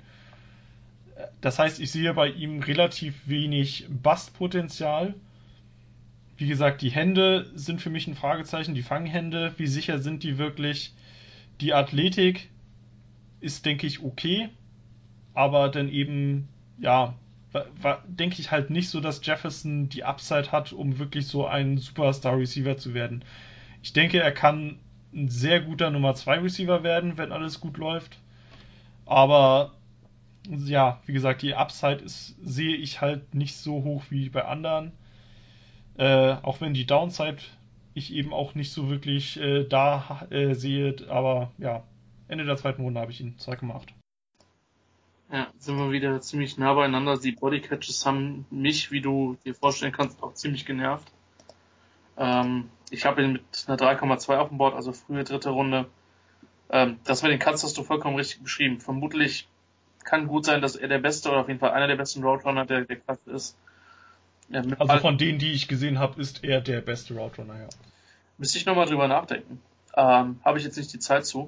Das heißt, ich sehe bei ihm relativ wenig Bustpotenzial. Wie gesagt, die Hände sind für mich ein Fragezeichen, die Fanghände, wie sicher sind die wirklich? Die Athletik ist, denke ich, okay. Aber dann eben, ja, denke ich halt nicht so, dass Jefferson die Upside hat, um wirklich so ein Superstar-Receiver zu werden. Ich denke, er kann ein sehr guter Nummer zwei Receiver werden, wenn alles gut läuft. Aber, ja, wie gesagt, die Upside ist, sehe ich halt nicht so hoch wie bei anderen. Äh, auch wenn die Downside ich eben auch nicht so wirklich äh, da äh, sehe. Aber, ja, Ende der zweiten Runde habe ich ihn zwei Komma acht. Ja, sind wir wieder ziemlich nah beieinander. Die Bodycatches haben mich, wie du dir vorstellen kannst, auch ziemlich genervt. Ähm, ich habe ihn mit einer drei Komma zwei auf dem Board, also frühe dritte Runde. Ähm, das mit den Cuts hast du vollkommen richtig beschrieben. Vermutlich kann gut sein, dass er der beste oder auf jeden Fall einer der besten Route Runner der, der Klasse ist. Ja, also Ball, von denen, die ich gesehen habe, ist er der beste Route Runner, ja. Müsste ich nochmal drüber nachdenken. Ähm, habe ich jetzt nicht die Zeit zu.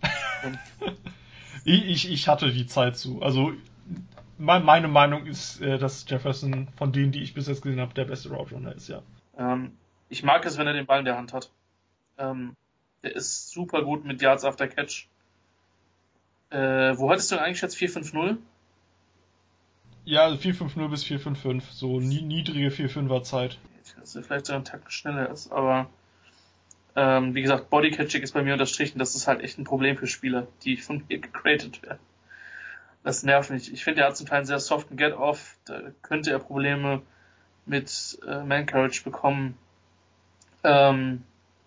Ich, ich, ich hatte die Zeit zu. Also meine Meinung ist, dass Jefferson von denen, die ich bis jetzt gesehen habe, der beste Route Runner ist, ja. Ähm, ich mag es, wenn er den Ball in der Hand hat. Ähm, der ist super gut mit Yards after Catch. Äh, wo hattest du ihn eingeschätzt? vier fünf null? Ja, also vier fünf null bis vier fünf fünf. So niedrige vier fünfer Zeit. Dass er vielleicht so einen Takt schneller ist, aber Ähm, wie gesagt, Bodycatching ist bei mir unterstrichen. Das ist halt echt ein Problem für Spieler, die von mir gecrated werden. Das nervt mich. Ich finde, er hat zum Teil einen sehr soften Get-Off. Da könnte er Probleme mit äh, Man-Courage bekommen. Ähm,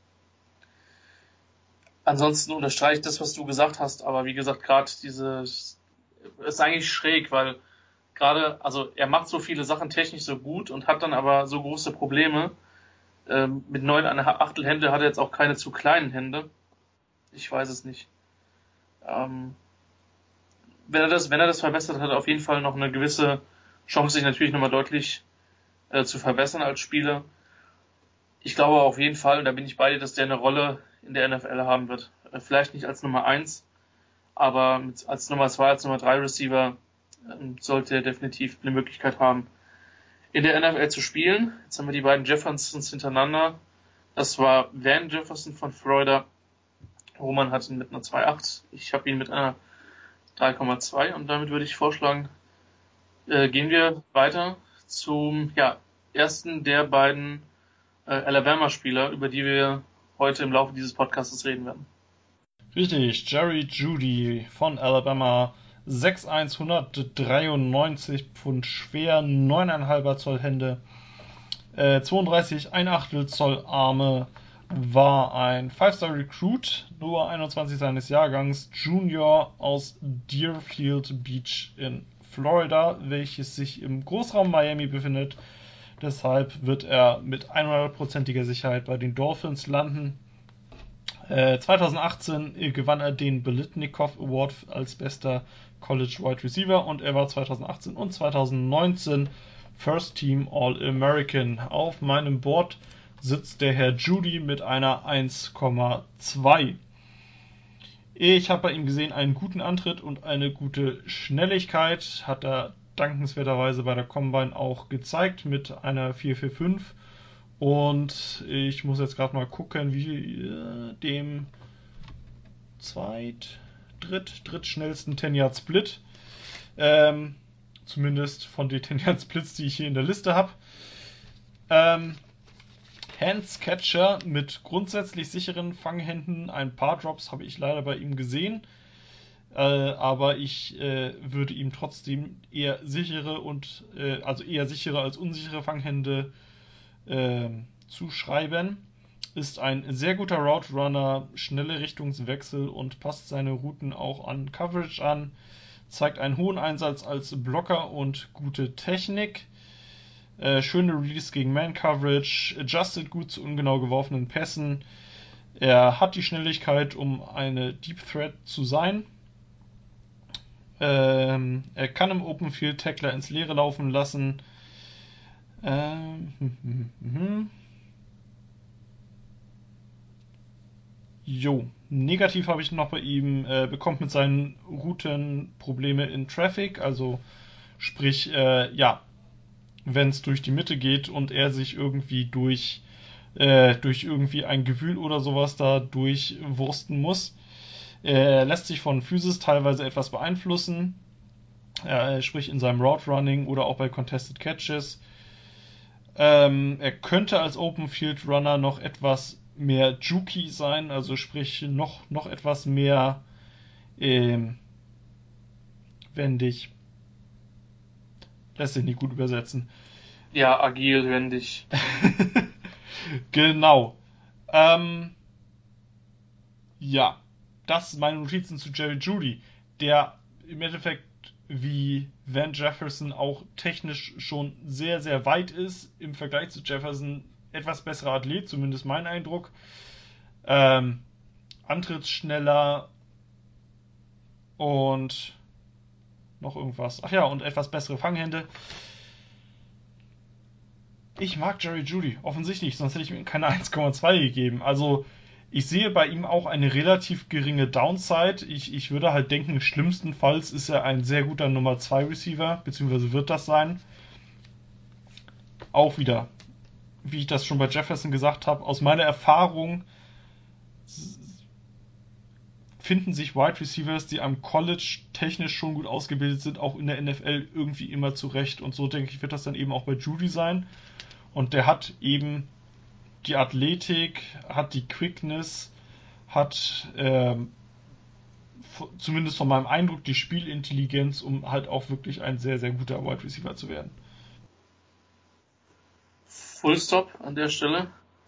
ansonsten unterstreiche ich das, was du gesagt hast, aber wie gesagt, gerade dieses ist eigentlich schräg, weil gerade, also er macht so viele Sachen technisch so gut und hat dann aber so große Probleme. Ähm, mit neun eine Achtel Hände hat er jetzt auch keine zu kleinen Hände. Ich weiß es nicht. Ähm, wenn er das, wenn er das verbessert, hat er auf jeden Fall noch eine gewisse Chance, sich natürlich nochmal deutlich äh, zu verbessern als Spieler. Ich glaube auf jeden Fall, und da bin ich bei dir, dass der eine Rolle in der N F L haben wird. Äh, vielleicht nicht als Nummer eins, aber mit, als Nummer zwei, als Nummer drei Receiver äh, sollte er definitiv eine Möglichkeit haben, in der N F L zu spielen. Jetzt haben wir die beiden Jeffersons hintereinander. Das war Van Jefferson von Florida. Roman hat ihn mit einer zwei Komma acht. Ich habe ihn mit einer drei Komma zwei und damit würde ich vorschlagen, äh, gehen wir weiter zum ja, ersten der beiden äh, Alabama-Spieler, über die wir heute im Laufe dieses Podcasts reden werden. Richtig, Jerry Jeudy von Alabama, sechs Komma eins, hundertdreiundneunzig Pfund schwer, neun Komma fünf Zoll Hände, äh, zweiunddreißig Komma eins Zoll Arme, war ein Five-Star-Recruit, Nummer einundzwanzig seines Jahrgangs, Junior aus Deerfield Beach in Florida, welches sich im Großraum Miami befindet. Deshalb wird er mit hundertprozentiger Sicherheit bei den Dolphins landen. Äh, zweitausendachtzehn gewann er den Biletnikoff Award als bester College Wide Receiver und er war zweitausendachtzehn und zweitausendneunzehn First Team All-American. Auf meinem Board sitzt der Herr Jeudy mit einer eins Komma zwei. Ich habe bei ihm gesehen einen guten Antritt und eine gute Schnelligkeit. Hat er dankenswerterweise bei der Combine auch gezeigt mit einer vier vier fünf. Und ich muss jetzt gerade mal gucken, wie äh, dem zweit, dritt, drittschnellsten ten-Yard-Split. Ähm, zumindest von den ten-Yard-Splits, die ich hier in der Liste habe. Ähm, Hands-Catcher mit grundsätzlich sicheren Fanghänden. Ein paar Drops habe ich leider bei ihm gesehen. Äh, aber ich äh, würde ihm trotzdem eher sichere und äh, also eher sichere als unsichere Fanghände äh, zuschreiben. Ist ein sehr guter Route Runner, schnelle Richtungswechsel und passt seine Routen auch an Coverage an. Zeigt einen hohen Einsatz als Blocker und gute Technik. Äh, schöne Release gegen Man-Coverage, adjusted gut zu ungenau geworfenen Pässen. Er hat die Schnelligkeit, um eine Deep Threat zu sein. Ähm, er kann im Open Field Tackler ins Leere laufen lassen. Ähm, hm, hm, hm. Jo, negativ habe ich noch bei ihm, äh, bekommt mit seinen Routen Probleme in Traffic, also sprich, äh, ja, wenn es durch die Mitte geht und er sich irgendwie durch, äh, durch irgendwie ein Gewühl oder sowas da durchwursten muss. Er lässt sich von Physis teilweise etwas beeinflussen, äh, sprich in seinem Route Running oder auch bei Contested Catches. Ähm, er könnte als Open Field Runner noch etwas mehr Juky sein, also sprich noch, noch etwas mehr ähm, wendig. Lässt sich nicht gut übersetzen. Ja, agil, wendig. Genau. Ähm, ja, das sind meine Notizen zu Jerry Jeudy, der im Endeffekt wie Van Jefferson auch technisch schon sehr, sehr weit ist. Im Vergleich zu Jefferson etwas besserer Athlet, zumindest mein Eindruck. Ähm, Antrittsschneller und noch irgendwas. Ach ja, und etwas bessere Fanghände. Ich mag Jerry Jeudy, offensichtlich, sonst hätte ich ihm keine eins Komma zwei gegeben. Also ich sehe bei ihm auch eine relativ geringe Downside. Ich, ich würde halt denken, schlimmstenfalls ist er ein sehr guter Nummer zwei Receiver, beziehungsweise wird das sein. Auch wieder, wie ich das schon bei Jefferson gesagt habe, aus meiner Erfahrung finden sich Wide Receivers, die am College technisch schon gut ausgebildet sind, auch in der N F L irgendwie immer zurecht. Und so denke ich, wird das dann eben auch bei Jeudy sein. Und der hat eben die Athletik, hat die Quickness, hat ähm, f- zumindest von meinem Eindruck die Spielintelligenz, um halt auch wirklich ein sehr, sehr guter Wide Receiver zu werden. Full Stop an der Stelle.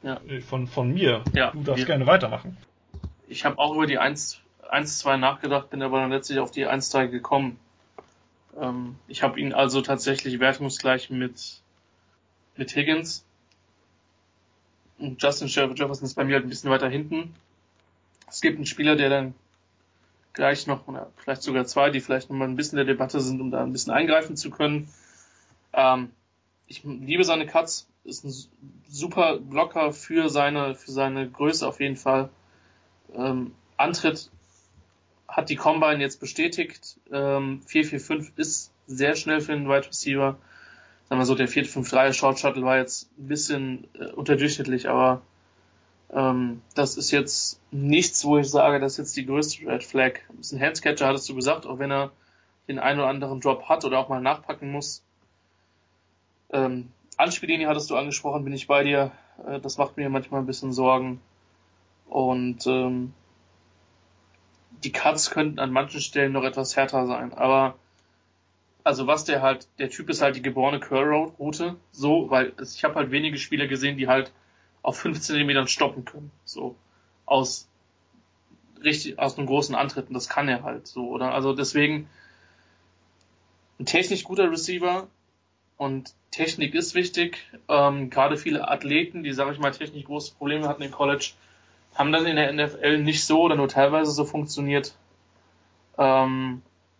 Ja. Von, von mir. Ja, du darfst wir. gerne weitermachen. Ich habe auch über die eins zwei nachgedacht, bin aber dann letztlich auf die eins drei gekommen. Ähm, ich habe ihn also tatsächlich wertungsgleich mit, mit Higgins. Und Justin Jefferson ist bei mir halt ein bisschen weiter hinten. Es gibt einen Spieler, der dann gleich noch, oder vielleicht sogar zwei, die vielleicht noch mal ein bisschen in der Debatte sind, um da ein bisschen eingreifen zu können. Ähm, ich liebe seine Cuts, ist ein super Blocker für seine, für seine Größe auf jeden Fall. Ähm, Antritt hat die Combine jetzt bestätigt. Ähm, vier vier fünf ist sehr schnell für einen Wide Receiver. Sagen wir so, der vier fünf drei Short Shuttle war jetzt ein bisschen äh, unterdurchschnittlich, aber ähm, das ist jetzt nichts, wo ich sage, das ist jetzt die größte Red Flag. Ein bisschen Handscatcher hattest du gesagt, auch wenn er den einen oder anderen Drop hat oder auch mal nachpacken muss. Ähm, Anspiellinie hattest du angesprochen, bin ich bei dir. Äh, das macht mir manchmal ein bisschen Sorgen. Und ähm, die Cuts könnten an manchen Stellen noch etwas härter sein. Aber also was der halt, der Typ ist halt die geborene Curl-Route, so, weil ich habe halt wenige Spieler gesehen, die halt auf fünf Zentimetern stoppen können. So aus richtig aus einem großen Antritt. Und das kann er halt so, oder? Also deswegen ein technisch guter Receiver. Und Technik ist wichtig. Ähm, gerade viele Athleten, die, sage ich mal, technisch große Probleme hatten im College, haben dann in der N F L nicht so oder nur teilweise so funktioniert. Ähm,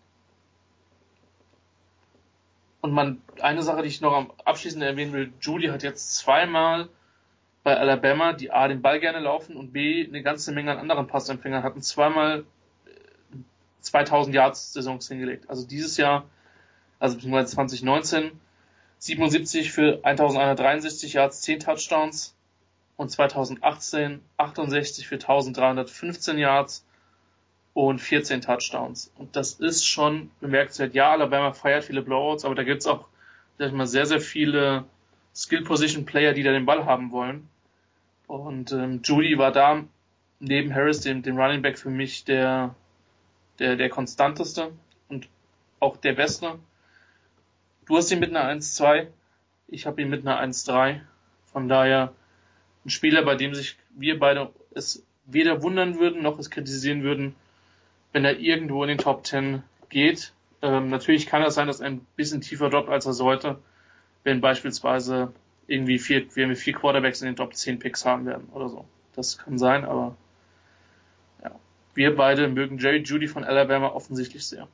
und man, eine Sache, die ich noch am abschließend erwähnen will, Judy hat jetzt zweimal bei Alabama, die A, den Ball gerne laufen und B, eine ganze Menge an anderen Passempfängern hatten, zweimal zweitausend Yards Saisons hingelegt. Also dieses Jahr, also beziehungsweise zwanzig neunzehn, siebenundsiebzig für eintausendeinhundertdreiundsechzig Yards, zehn Touchdowns und zweitausendachtzehn achtundsechzig für eintausenddreihundertfünfzehn Yards und vierzehn Touchdowns. Und das ist schon bemerkenswert. Ja, Alabama feiert viele Blowouts, aber da gibt's auch, sag ich mal, sehr, sehr viele Skill-Position-Player, die da den Ball haben wollen. Und ähm, Judy war da neben Harris, dem, dem Running Back, für mich der, der, der konstanteste und auch der beste. Du hast ihn mit einer eins zwei, ich habe ihn mit einer eins drei. Von daher ein Spieler, bei dem sich wir beide es weder wundern würden, noch es kritisieren würden, wenn er irgendwo in den Top zehn geht. Ähm, natürlich kann es sein, dass er ein bisschen tiefer droppt, als er sollte, wenn beispielsweise irgendwie vier, wenn wir vier Quarterbacks in den Top zehn Picks haben werden oder so. Das kann sein, aber ja. Wir beide mögen Jerry Jeudy von Alabama offensichtlich sehr.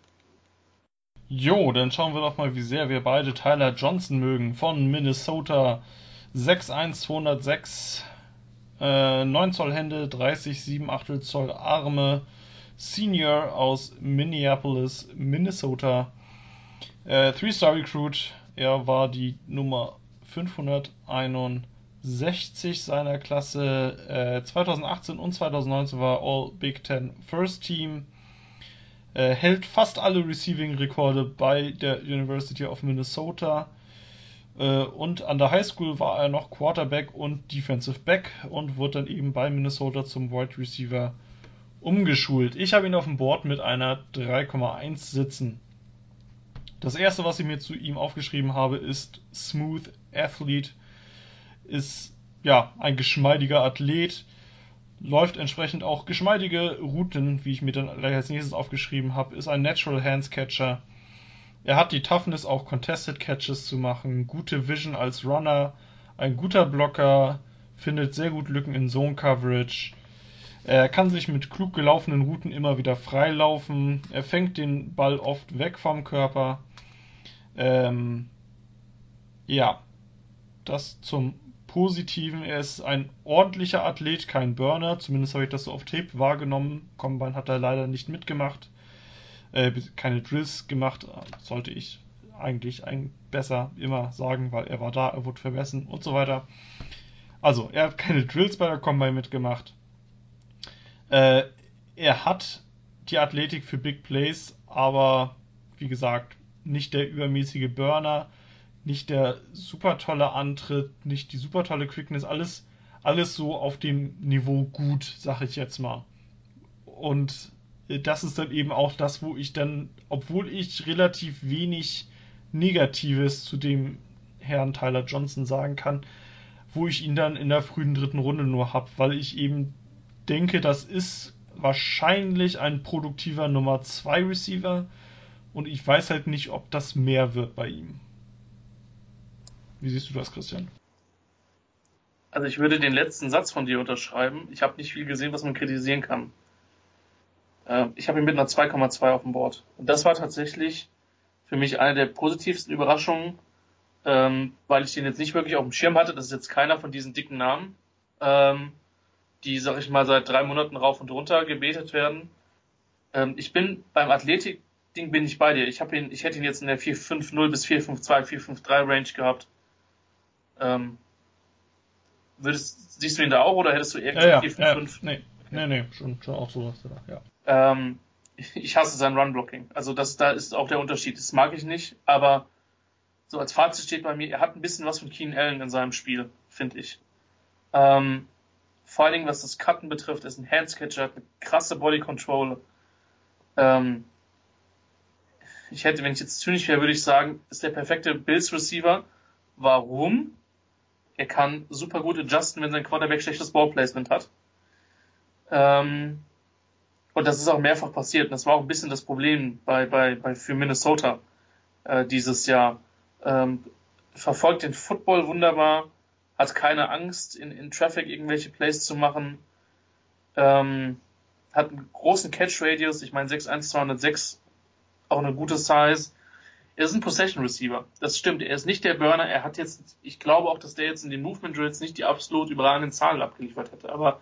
Jo, dann schauen wir doch mal, wie sehr wir beide Tyler Johnson mögen von Minnesota. sechs eins zweihundertsechs, äh, neun Zoll Hände, dreißig Komma sieben Achtel Zoll Arme, Senior aus Minneapolis, Minnesota, äh, Three-Star Recruit, er war die Nummer fünfhunderteinundsechzig seiner Klasse, äh, zweitausendachtzehn und zweitausendneunzehn war All Big Ten First Team, äh, hält fast alle Receiving-Rekorde bei der University of Minnesota, äh, und an der Highschool war er noch Quarterback und Defensive Back und wurde dann eben bei Minnesota zum Wide Receiver umgeschult. Ich habe ihn auf dem Board mit einer drei Komma eins sitzen. Das erste, was ich mir zu ihm aufgeschrieben habe, ist Smooth Athlete. Ist ja ein geschmeidiger Athlet, läuft entsprechend auch geschmeidige Routen, wie ich mir dann gleich als nächstes aufgeschrieben habe, ist ein Natural Hands Catcher. Er hat die Toughness, auch Contested Catches zu machen, gute Vision als Runner, ein guter Blocker, findet sehr gut Lücken in Zone Coverage. Er kann sich mit klug gelaufenen Routen immer wieder freilaufen. Er fängt den Ball oft weg vom Körper. Ähm, ja, das zum Positiven. Er ist ein ordentlicher Athlet, kein Burner. Zumindest habe ich das so auf Tape wahrgenommen. Combine hat er leider nicht mitgemacht. Äh, keine Drills gemacht. Sollte ich eigentlich ein, besser immer sagen, weil er war da, er wurde vermessen und so weiter. Also, er hat keine Drills bei der Combine mitgemacht. Äh, er hat die Athletik für Big Plays, aber wie gesagt, nicht der übermäßige Burner, nicht der super tolle Antritt, nicht die super tolle Quickness, alles, alles so auf dem Niveau gut, sag ich jetzt mal. Und das ist dann eben auch das, wo ich dann, obwohl ich relativ wenig Negatives zu dem Herrn Tyler Johnson sagen kann, wo ich ihn dann in der frühen dritten Runde nur habe, weil ich eben denke, das ist wahrscheinlich ein produktiver Nummer zwei Receiver und ich weiß halt nicht, ob das mehr wird bei ihm. Wie siehst du das, Christian? Also ich würde den letzten Satz von dir unterschreiben. Ich habe nicht viel gesehen, was man kritisieren kann. Äh, ich habe ihn mit einer zwei Komma zwei auf dem Board. Und das war tatsächlich für mich eine der positivsten Überraschungen, ähm, weil ich den jetzt nicht wirklich auf dem Schirm hatte. Das ist jetzt keiner von diesen dicken Namen, ähm, die, sag ich mal, seit drei Monaten rauf und runter gebetet werden. Ähm, ich bin beim Athletik-Ding bin ich bei dir. Ich habe ihn, ich hätte ihn jetzt in der vier fünf null bis vier fünf zwei, vier fünf drei Range gehabt. Ähm, würdest, siehst du ihn da auch oder hättest du eher ja, vier fünf fünf? Ja, nee, nee, nee, schon, schon auch so was da, ja. Ähm, ich hasse sein Run-Blocking. Also das, da ist auch der Unterschied. Das mag ich nicht, aber so als Fazit steht bei mir, er hat ein bisschen was von Keenan Allen in seinem Spiel, finde ich. Ähm, vor allen Dingen, was das Cutten betrifft, ist ein Handscatcher, hat eine krasse Body Control. Ähm, ich hätte, wenn ich jetzt zynisch wäre, würde ich sagen, ist der perfekte Bills Receiver. Warum? Er kann super gut adjusten, wenn sein Quarterback schlechtes Ballplacement hat. Ähm, und das ist auch mehrfach passiert. Und das war auch ein bisschen das Problem bei, bei, bei für Minnesota äh, dieses Jahr. Ähm, verfolgt den Football wunderbar, hat keine Angst, in, in Traffic irgendwelche Plays zu machen, ähm, hat einen großen Catch-Radius, ich meine sechs eins zweihundertsechs, auch eine gute Size. Er ist ein Possession-Receiver, das stimmt, er ist nicht der Burner, er hat jetzt, ich glaube auch, dass der jetzt in den Movement-Drills nicht die absolut überragenden Zahlen abgeliefert hätte, aber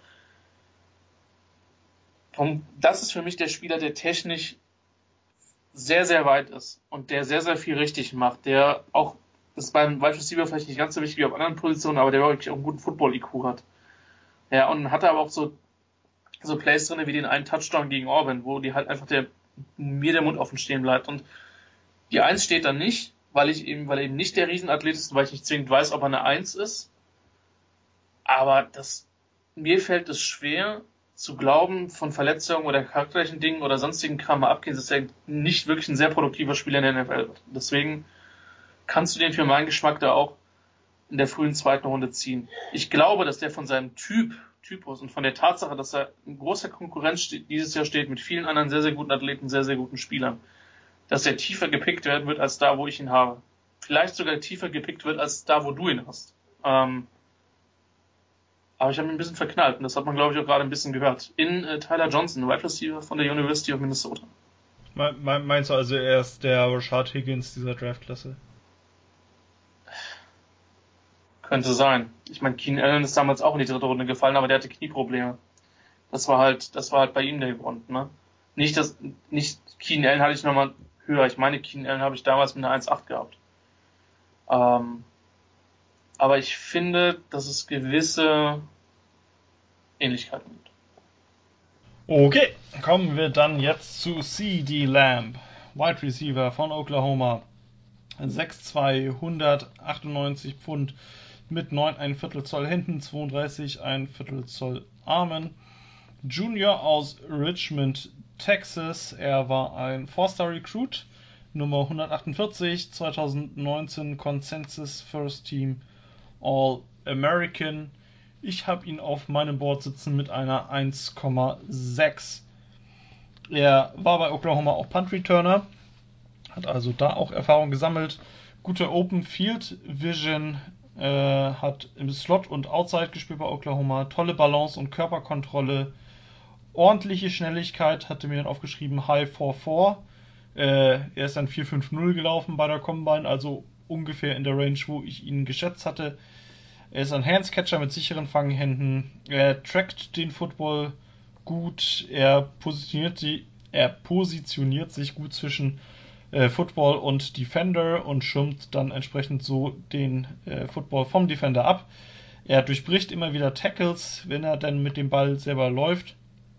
das ist für mich der Spieler, der technisch sehr, sehr weit ist und der sehr, sehr viel richtig macht, der auch, das ist beim Wide Receiver vielleicht nicht ganz so wichtig wie auf anderen Positionen, aber der wirklich auch einen guten Football-I Q hat. Ja, und hat aber auch so, so Plays drin, wie den einen Touchdown gegen Auburn, wo die halt einfach der, mir der Mund offen stehen bleibt. Und die Eins steht dann nicht, weil ich eben, weil er eben nicht der Riesenathlet ist, weil ich nicht zwingend weiß, ob er eine Eins ist. Aber das, mir fällt es schwer, zu glauben, von Verletzungen oder charakterlichen Dingen oder sonstigen Kram mal abgehen, dass er nicht wirklich ein sehr produktiver Spieler in der N F L wird. Deswegen kannst du den für meinen Geschmack da auch in der frühen zweiten Runde ziehen. Ich glaube, dass der von seinem Typ, Typus und von der Tatsache, dass er in großer Konkurrenz steht, dieses Jahr steht mit vielen anderen sehr, sehr guten Athleten, sehr, sehr guten Spielern, dass er tiefer gepickt werden wird als da, wo ich ihn habe. Vielleicht sogar tiefer gepickt wird als da, wo du ihn hast. Ähm, Aber ich habe mich ein bisschen verknallt und das hat man, glaube ich, auch gerade ein bisschen gehört. In äh, Tyler Johnson, Wide Receiver von der University of Minnesota. Me- me- meinst du also, er ist der Rashad Higgins dieser Draftklasse? Könnte sein. Ich meine, Keenan Allen ist damals auch in die dritte Runde gefallen, aber der hatte Knieprobleme. Das war halt, das war halt bei ihm der Grund, ne? Nicht, dass, nicht, Keenan Allen hatte ich nochmal höher. Ich meine, Keenan Allen habe ich damals mit einer eins Komma acht gehabt. Ähm, aber ich finde, dass es gewisse Ähnlichkeiten gibt. Okay, kommen wir dann jetzt zu C D Lamb, Wide Receiver von Oklahoma. sechs zwei, hundertachtundneunzig Pfund mit neun Komma fünf Viertel Zoll Händen, zweiunddreißig Komma fünf Viertel Zoll Armen. Junior aus Richmond, Texas. Er war ein Four-Star-Recruit, Nummer hundertachtundvierzig, zweitausendneunzehn Consensus First Team All-American. Ich habe ihn auf meinem Board sitzen mit einer eins Komma sechs. Er war bei Oklahoma auch Punt-Returner, hat also da auch Erfahrung gesammelt. Gute Open Field Vision, äh, hat im Slot und Outside gespielt bei Oklahoma. Tolle Balance und Körperkontrolle. Ordentliche Schnelligkeit, hatte mir dann aufgeschrieben High vier vier. Äh, er ist dann vier fünf null gelaufen bei der Combine, also ungefähr in der Range, wo ich ihn geschätzt hatte. Er ist ein Handscatcher mit sicheren Fanghänden. Er trackt den Football gut. Er positioniert, sie, er positioniert sich gut zwischen äh, Football und Defender und schirmt dann entsprechend so den äh, Football vom Defender ab. Er durchbricht immer wieder Tackles, wenn er dann mit dem Ball selber läuft.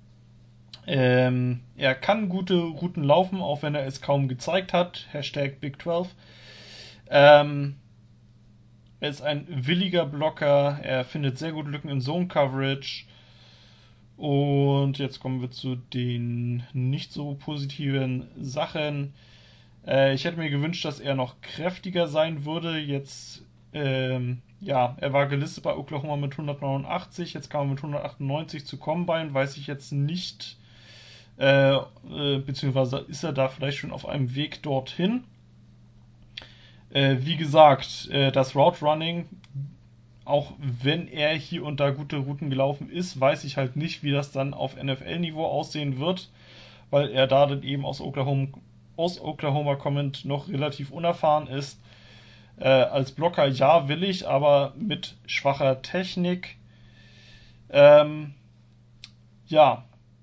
Ähm, er kann gute Routen laufen, auch wenn er es kaum gezeigt hat. Hashtag Big zwölf. Ähm, Er ist ein williger Blocker, er findet sehr gut Lücken in Zone Coverage. Und jetzt kommen wir zu den nicht so positiven Sachen. Äh, ich hätte mir gewünscht, dass er noch kräftiger sein würde. Jetzt Ähm, ja, er war gelistet bei Oklahoma mit hundertneunundachtzig, jetzt kam er mit hundertachtundneunzig zu Combine, weiß ich jetzt nicht, äh, äh, beziehungsweise ist er da vielleicht schon auf einem Weg dorthin. Äh, wie gesagt, äh, das Route Running, auch wenn er hier und da gute Routen gelaufen ist, weiß ich halt nicht, wie das dann auf N F L-Niveau aussehen wird, weil er da dann eben aus Oklahoma, aus Oklahoma kommend noch relativ unerfahren ist. Äh, als Blocker ja will ich, aber mit schwacher Technik. Ähm, ja,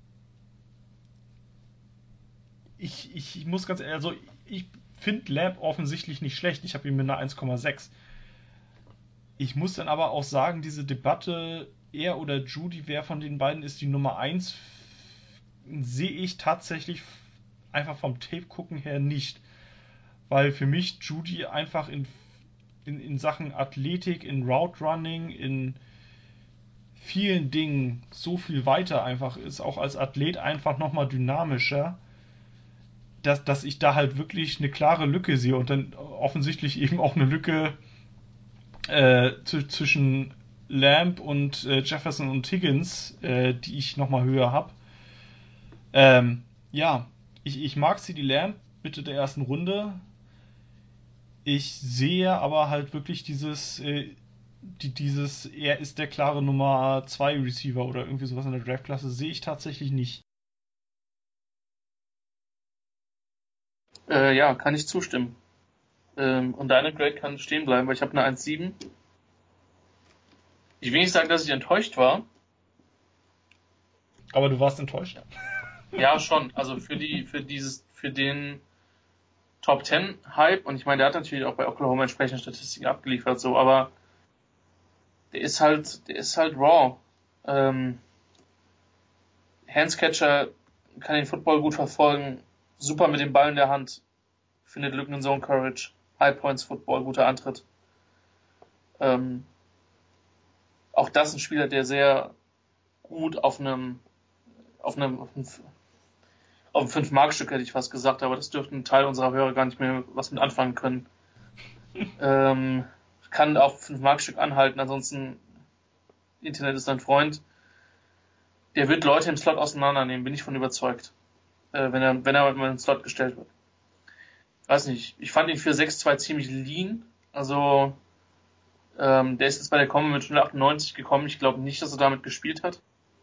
ich, ich muss ganz ehrlich, also ich finde Lamb offensichtlich nicht schlecht. Ich habe ihn mit einer eins Komma sechs. Ich muss dann aber auch sagen, diese Debatte, er oder Judy, wer von den beiden ist die Nummer eins, sehe ich tatsächlich einfach vom Tape gucken her nicht. Weil für mich Judy einfach in, in, in Sachen Athletik, in Route Running, in vielen Dingen so viel weiter einfach ist, auch als Athlet einfach nochmal dynamischer, dass, dass ich da halt wirklich eine klare Lücke sehe und dann offensichtlich eben auch eine Lücke äh, zu, zwischen Lamb und äh, Jefferson und Higgins, äh, die ich nochmal höher habe. Ähm, ja, ich, ich mag CeeDee Lamb, Mitte der ersten Runde. Ich sehe aber halt wirklich dieses, äh, die, dieses, er ist der klare Nummer zwei Receiver oder irgendwie sowas in der Draftklasse, sehe ich tatsächlich nicht. Äh, ja, kann ich zustimmen. Ähm, und deine Grade kann stehen bleiben, weil ich habe eine eins Komma sieben. Ich will nicht sagen, dass ich enttäuscht war. Aber du warst enttäuscht? Ja, schon. Also für die, für dieses, für den Top Ten Hype, und ich meine, der hat natürlich auch bei Oklahoma entsprechende Statistiken abgeliefert, so, aber der ist halt, der ist halt raw. Ähm, Handscatcher kann den Football gut verfolgen, super mit dem Ball in der Hand, findet Lücken in Zone Coverage, High Points Football, guter Antritt. Ähm, auch das ein Spieler, der sehr gut auf einem, auf einem, auf einem, auf einem fünf-Mark-Stück hätte ich fast gesagt, aber das dürften ein Teil unserer Hörer gar nicht mehr was mit anfangen können. ähm, kann auch fünf-Mark-Stück anhalten, ansonsten Internet ist dein Freund. Der wird Leute im Slot auseinandernehmen, bin ich von überzeugt. Äh, wenn er, wenn er mal in den Slot gestellt wird. Weiß nicht, ich fand ihn für sechs zwei ziemlich lean. Also, ähm, der ist jetzt bei der Combo mit hundertachtundneunzig gekommen. Ich glaube nicht, dass er damit gespielt hat.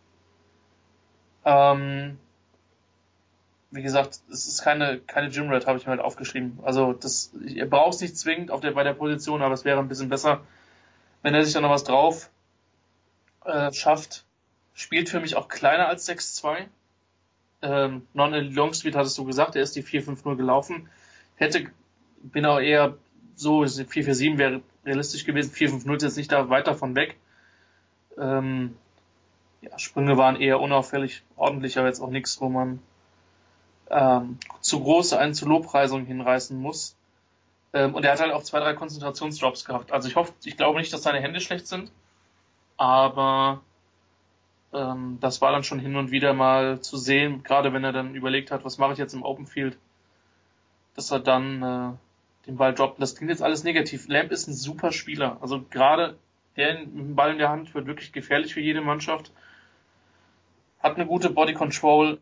Ähm, wie gesagt, es ist keine, keine Gym-Rat, habe ich mir halt aufgeschrieben. Also, das, er braucht es nicht zwingend auf der, bei der Position, aber es wäre ein bisschen besser, wenn er sich da noch was drauf äh, schafft. Spielt für mich auch kleiner als sechs zwei. Ähm, Non-Long-Speed hattest du gesagt, er ist die vier fünf null gelaufen. Hätte, bin auch eher so, vier vier sieben wäre realistisch gewesen, vier fünf null ist jetzt nicht da weit davon weg. Ähm, ja, Sprünge waren eher unauffällig, ordentlich, aber jetzt auch nichts, wo man ähm, zu große einen zu Lobpreisung hinreißen muss. Ähm, und er hat halt auch zwei, drei Konzentrationsdrops gehabt. Also ich hoffe, ich glaube nicht, dass seine Hände schlecht sind, aber ähm, das war dann schon hin und wieder mal zu sehen, gerade wenn er dann überlegt hat, was mache ich jetzt im Open Field, dass er dann äh, den Ball droppt. Das klingt jetzt alles negativ. Lamb ist ein super Spieler. Also gerade der mit dem Ball in der Hand wird wirklich gefährlich für jede Mannschaft. Hat eine gute Body Control.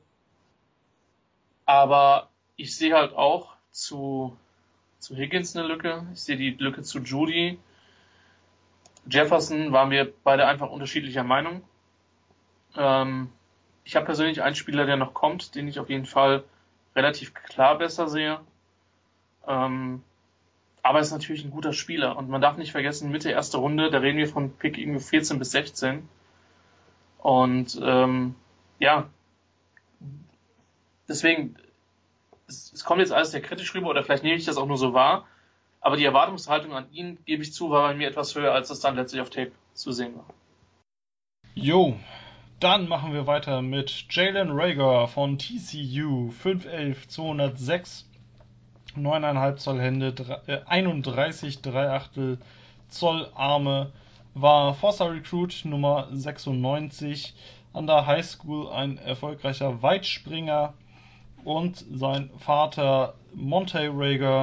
Aber ich sehe halt auch zu, zu Higgins eine Lücke. Ich sehe die Lücke zu Judy. Jefferson waren wir beide einfach unterschiedlicher Meinung. Ähm, ich habe persönlich einen Spieler, der noch kommt, den ich auf jeden Fall relativ klar besser sehe. Ähm, aber er ist natürlich ein guter Spieler. Und man darf nicht vergessen, Mitte erste Runde, da reden wir von Pick irgendwie vierzehn bis sechzehn. Und ähm, ja, deswegen, es, es kommt jetzt alles sehr kritisch rüber, oder vielleicht nehme ich das auch nur so wahr, aber die Erwartungshaltung an ihn, gebe ich zu, war bei mir etwas höher, als das dann letztlich auf Tape zu sehen war. Jo, dann machen wir weiter mit Jalen Reagor von T C U, fünf elf, zweihundertsechs, neun Komma fünf Zoll Hände, einunddreißig Komma drei Achtel Zoll Arme, war Forster Recruit Nummer sechsundneunzig, an der High School ein erfolgreicher Weitspringer und sein Vater Monte Reagor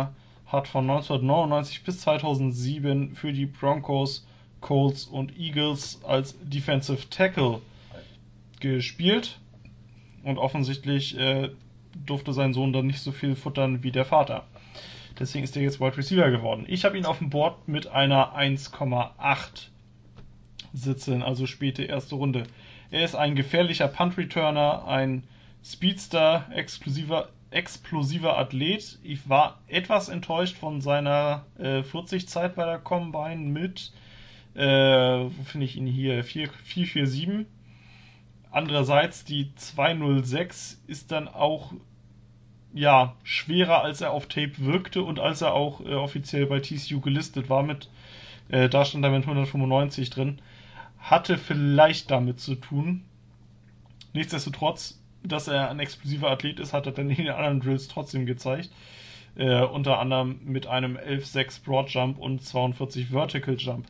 hat von neunzehnhundertneunundneunzig bis zweitausendsieben für die Broncos, Colts und Eagles als Defensive Tackle gespielt. Und offensichtlich äh, durfte sein Sohn dann nicht so viel futtern wie der Vater. Deswegen ist er jetzt Wide Receiver geworden. Ich habe ihn auf dem Board mit einer eins Komma acht sitzen, also späte erste Runde. Er ist ein gefährlicher Punt-Returner, ein Speedster, explosiver, explosiver Athlet. Ich war etwas enttäuscht von seiner äh, vierzig-Zeit bei der Combine mit, äh, wo finde ich ihn hier, vier vier sieben. Andererseits die zwei null sechs ist dann auch ja, schwerer, als er auf Tape wirkte und als er auch äh, offiziell bei T C U gelistet war. Mit, äh, da stand er mit hundertfünfundneunzig drin. Hatte vielleicht damit zu tun. Nichtsdestotrotz, dass er ein explosiver Athlet ist, hat er dann in den anderen Drills trotzdem gezeigt. Äh, unter anderem mit einem elf sechs Broad Jump und zweiundvierzig Vertical Jump.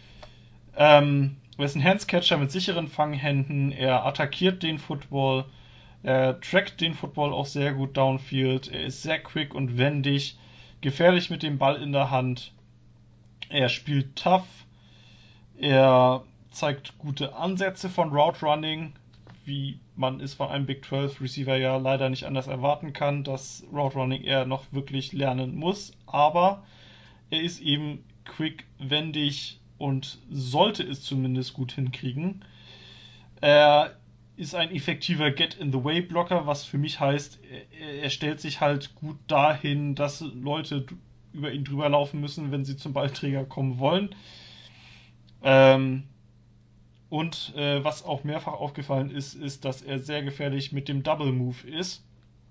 Ähm, er ist ein Handscatcher mit sicheren Fanghänden. Er attackiert den Football. Er trackt den Football auch sehr gut downfield. Er ist sehr quick und wendig. Gefährlich mit dem Ball in der Hand. Er spielt tough. Er zeigt gute Ansätze von Route Running, wie man es von einem Big zwölf Receiver ja leider nicht anders erwarten kann, dass Route Running er noch wirklich lernen muss. Aber er ist eben quick, wendig und sollte es zumindest gut hinkriegen. Er ist ein effektiver Get-in-the-Way-Blocker, was für mich heißt, er, er stellt sich halt gut dahin, dass Leute über ihn drüber laufen müssen, wenn sie zum Ballträger kommen wollen. Ähm, und äh, was auch mehrfach aufgefallen ist, ist, dass er sehr gefährlich mit dem Double Move ist.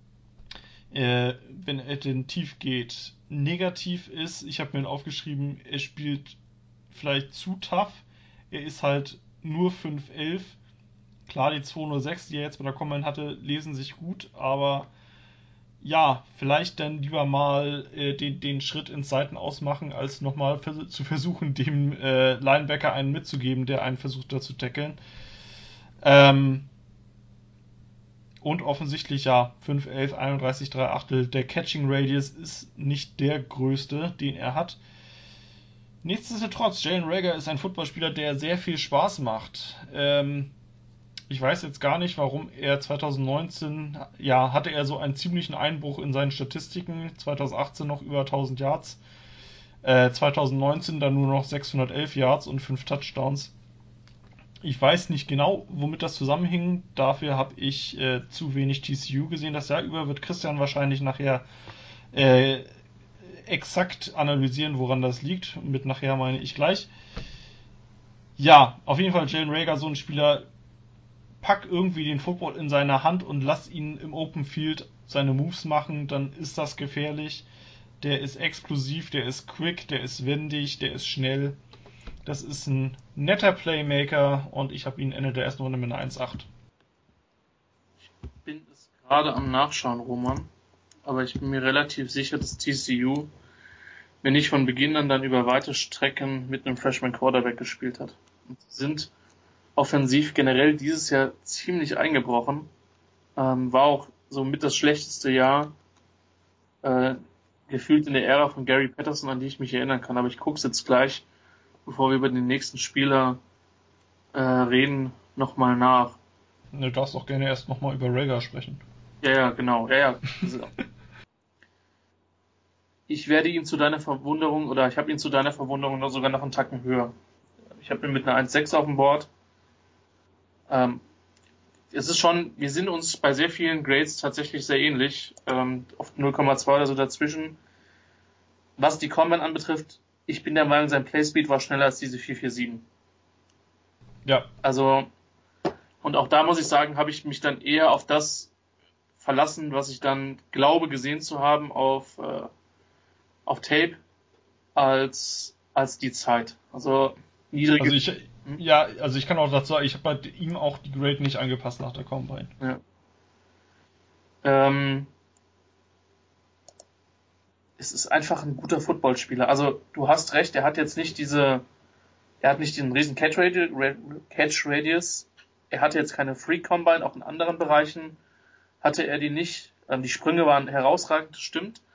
Äh, wenn er denn tief geht, negativ ist. Ich habe mir aufgeschrieben, er spielt vielleicht zu tough. Er ist halt nur fünf elf. Klar, die zwei null sechs, die er jetzt bei der Combine hatte, lesen sich gut, aber ja, vielleicht dann lieber mal äh, den, den Schritt ins Seitenaus machen, als nochmal vers- zu versuchen, dem äh, Linebacker einen mitzugeben, der einen versucht da zu tackeln. Ähm, und offensichtlich ja, fünf elf, einunddreißig drei Achtel. Der Catching Radius ist nicht der größte, den er hat. Nichtsdestotrotz, Jalen Reagor ist ein Footballspieler, der sehr viel Spaß macht. Ähm, Ich weiß jetzt gar nicht, warum er zwanzig neunzehn, ja, hatte er so einen ziemlichen Einbruch in seinen Statistiken. zwanzig achtzehn noch über tausend Yards. Äh, zwanzig neunzehn dann nur noch sechshundertelf Yards und fünf Touchdowns. Ich weiß nicht genau, womit das zusammenhing. Dafür habe ich äh, zu wenig T C U gesehen. Das Jahr über wird Christian wahrscheinlich nachher äh, exakt analysieren, woran das liegt. Mit nachher meine ich gleich. Ja, auf jeden Fall Jalen Reagor, so ein Spieler. Pack irgendwie den Football in seine Hand und lass ihn im Open Field seine Moves machen, dann ist das gefährlich. Der ist explosiv, der ist quick, der ist wendig, der ist schnell. Das ist ein netter Playmaker und ich habe ihn Ende der ersten Runde mit einer eins Komma acht. Ich bin es gerade am Nachschauen, Roman, aber ich bin mir relativ sicher, dass T C U, wenn nicht von Beginn an, dann über weite Strecken mit einem Freshman Quarterback gespielt hat. Und sind offensiv generell dieses Jahr ziemlich eingebrochen. Ähm, war auch so mit das schlechteste Jahr äh, gefühlt in der Ära von Gary Patterson, an die ich mich erinnern kann. Aber ich gucke es jetzt gleich, bevor wir über den nächsten Spieler äh, reden, nochmal nach. Du darfst auch gerne erst nochmal über Reagor sprechen. Ja, ja, genau. Ja, ja. Ich werde ihn zu deiner Verwunderung, oder ich habe ihn zu deiner Verwunderung noch sogar noch einen Tacken höher. Ich habe ihn mit einer eins Komma sechs auf dem Board. Ähm, es ist schon, wir sind uns bei sehr vielen Grades tatsächlich sehr ähnlich, ähm, oft null Komma zwei oder so dazwischen. Was die Combine anbetrifft, ich bin der Meinung, sein Playspeed war schneller als diese vier vier sieben. Ja. Also, und auch da muss ich sagen, habe ich mich dann eher auf das verlassen, was ich dann glaube gesehen zu haben auf, äh, auf Tape, als, als die Zeit. Also, niedrige... Also ich, ja, also ich kann auch dazu sagen, ich habe bei ihm auch die Grade nicht angepasst nach der Combine. Ja. Ähm, es ist einfach ein guter Footballspieler. Also du hast recht, er hat jetzt nicht diese, er hat nicht den riesen Catch Radius. Er hatte jetzt keine Free Combine, auch in anderen Bereichen hatte er die nicht. Ähm, die Sprünge waren herausragend, stimmt.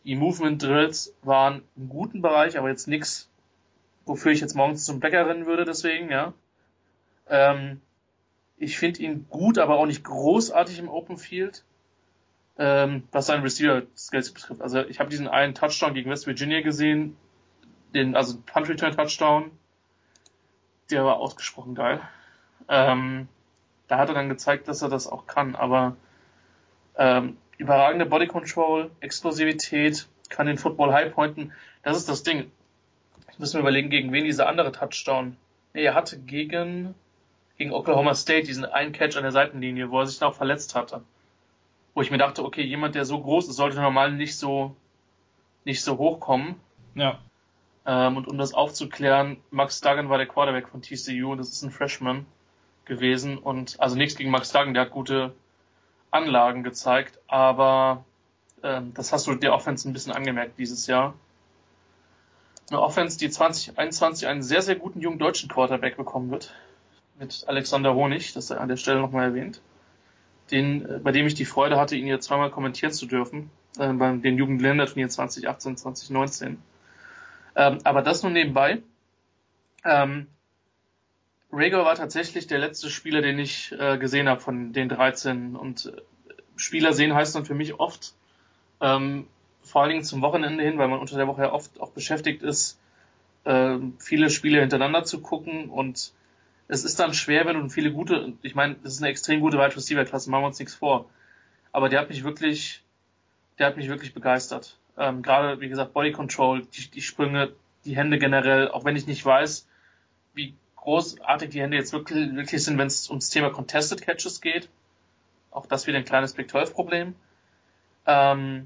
Die Movement Drills waren im guten Bereich, aber jetzt nichts, wofür ich jetzt morgens zum Bäcker rennen würde, deswegen, ja. Ähm, ich finde ihn gut, aber auch nicht großartig im Open Field, ähm, was seinen Receiver-Skills betrifft. Also ich habe diesen einen Touchdown gegen West Virginia gesehen, den, also Punt-Return-Touchdown, der war ausgesprochen geil. Ähm, da hat er dann gezeigt, dass er das auch kann, aber ähm, überragende Body Control, Explosivität, kann den Football highpointen. Das ist das Ding. Ich muss mir überlegen, gegen wen dieser andere Touchdown. Nee, er hatte gegen, gegen Oklahoma State diesen einen Catch an der Seitenlinie, wo er sich noch verletzt hatte. Wo ich mir dachte, okay, jemand, der so groß ist, sollte normal nicht so, nicht so hochkommen. Ja. Ähm, und um das aufzuklären, Max Duggan war der Quarterback von T C U und das ist ein Freshman gewesen. Und also nichts gegen Max Duggan, der hat gute Anlagen gezeigt, aber ähm, das hast du der Offense ein bisschen angemerkt dieses Jahr. Eine Offense, die zwanzig einundzwanzig einen sehr, sehr guten jungen deutschen Quarterback bekommen wird. Mit Alexander Honig, das sei an der Stelle nochmal erwähnt. Den, äh, bei dem ich die Freude hatte, ihn hier zweimal kommentieren zu dürfen. Äh, beim den Jugendländerturnier zwanzig achtzehn, zwanzig neunzehn. Ähm, aber das nur nebenbei. Ähm, Reagor war tatsächlich der letzte Spieler, den ich äh, gesehen habe von den dreizehn. Und äh, Spieler sehen heißt dann für mich oft, ähm, vor allen Dingen zum Wochenende hin, weil man unter der Woche ja oft auch beschäftigt ist, äh, viele Spiele hintereinander zu gucken. Und es ist dann schwer, wenn du viele gute, ich meine, das ist eine extrem gute Wide Receiver Klasse, machen wir uns nichts vor. Aber der hat mich wirklich, der hat mich wirklich begeistert. Ähm, gerade, wie gesagt, Body Control, die, die Sprünge, die Hände generell, auch wenn ich nicht weiß, wie großartig die Hände jetzt wirklich, wirklich sind, wenn es ums Thema Contested Catches geht. Auch das wieder ein kleines Big zwölf Problem. Ähm,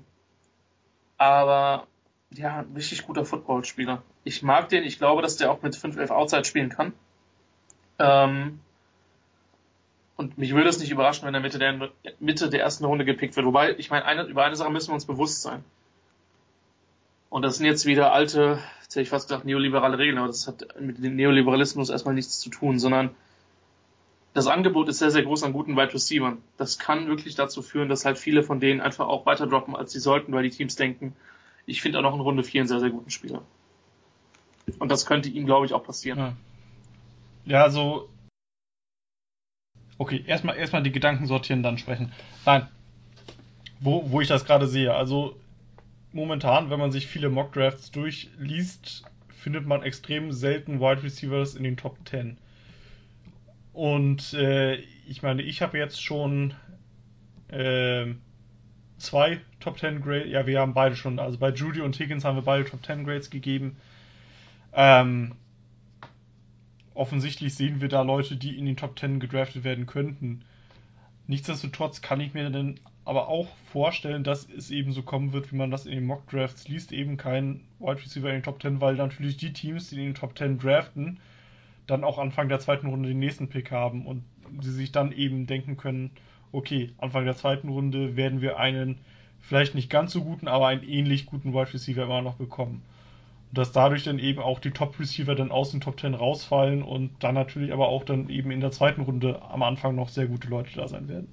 aber, ja, ein richtig guter Footballspieler. Ich mag den, ich glaube, dass der auch mit fünf elf Outside spielen kann. Ähm, und mich würde es nicht überraschen, wenn er Mitte der, Mitte der ersten Runde gepickt wird. Wobei, ich meine, eine, über eine Sache müssen wir uns bewusst sein. Und das sind jetzt wieder alte, jetzt hätte ich fast gesagt, neoliberale Regeln, aber das hat mit dem Neoliberalismus erstmal nichts zu tun, sondern das Angebot ist sehr, sehr groß an guten Wide Receivern. Das kann wirklich dazu führen, dass halt viele von denen einfach auch weiter droppen, als sie sollten, weil die Teams denken, ich finde auch noch in Runde vier einen sehr, sehr guten Spieler. Und das könnte ihm, glaube ich, auch passieren. Ja, ja also okay, erstmal erstmal die Gedanken sortieren, dann sprechen. Nein, wo, wo ich das gerade sehe, also momentan, wenn man sich viele Mock-Drafts durchliest, findet man extrem selten Wide Receivers in den Top zehn. Und äh, ich meine, ich habe jetzt schon äh, zwei Top zehn Grades, ja, wir haben beide schon, also bei Judy und Higgins haben wir beide Top zehn Grades gegeben. Ähm, offensichtlich sehen wir da Leute, die in den Top zehn gedraftet werden könnten. Nichtsdestotrotz kann ich mir dann aber auch vorstellen, dass es eben so kommen wird, wie man das in den Mock-Drafts liest, eben kein Wide Receiver in den Top zehn, weil natürlich die Teams, die in den Top zehn draften, dann auch Anfang der zweiten Runde den nächsten Pick haben und sie sich dann eben denken können, okay, Anfang der zweiten Runde werden wir einen vielleicht nicht ganz so guten, aber einen ähnlich guten Wide Receiver immer noch bekommen. Und dass dadurch dann eben auch die Top-Receiver dann aus den Top zehn rausfallen und dann natürlich aber auch dann eben in der zweiten Runde am Anfang noch sehr gute Leute da sein werden.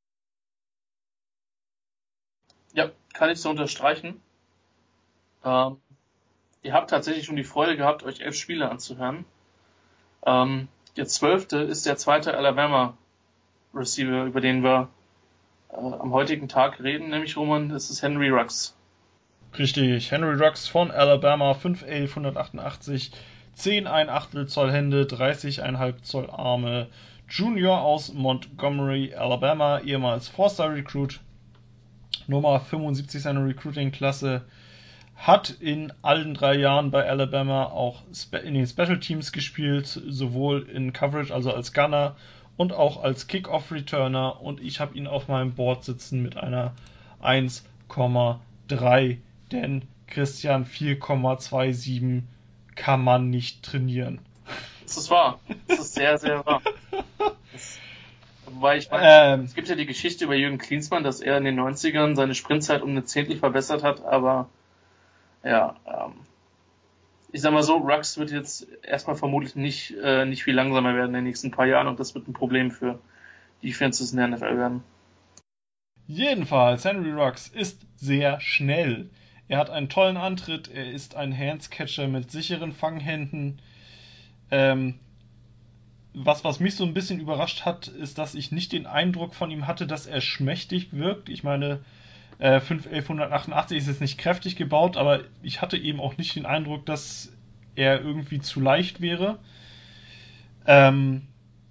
Ja, kann ich so unterstreichen. Ähm, ihr habt tatsächlich schon die Freude gehabt, euch elf Spiele anzuhören. Ähm, der zwölfte ist der zweite Alabama Receiver, über den wir äh, am heutigen Tag reden, nämlich Roman, das ist Henry Ruggs. Richtig, Henry Ruggs von Alabama, fünf elf, hundertachtundachtzig, zehn ein Achtel Zoll Hände, dreißig Komma fünf Zoll Arme, Junior aus Montgomery, Alabama, ehemals Four-Star Recruit, Nummer fünfundsiebzig seiner Recruiting-Klasse, hat in allen drei Jahren bei Alabama auch in den Special Teams gespielt, sowohl in Coverage, also als Gunner, und auch als Kickoff-Returner, und ich habe ihn auf meinem Board sitzen mit einer eins Komma drei, denn Christian, vier Komma siebenundzwanzig kann man nicht trainieren. Das ist wahr. Das ist sehr, sehr wahr. Das, wobei ich meine, ähm, es gibt ja die Geschichte über Jürgen Klinsmann, dass er in den neunzigern seine Sprintzeit um eine Zehntel verbessert hat, aber ja, ähm, ich sag mal so, Ruggs wird jetzt erstmal vermutlich nicht, äh, nicht viel langsamer werden in den nächsten paar Jahren und das wird ein Problem für Defenses in der N F L werden. Jedenfalls, Henry Ruggs ist sehr schnell. Er hat einen tollen Antritt, er ist ein Handscatcher mit sicheren Fanghänden. Ähm, was, was mich so ein bisschen überrascht hat, ist, dass ich nicht den Eindruck von ihm hatte, dass er schmächtig wirkt. Ich meine, äh, fünf elf achtundachtzig ist jetzt nicht kräftig gebaut, aber ich hatte eben auch nicht den Eindruck, dass er irgendwie zu leicht wäre. Ähm,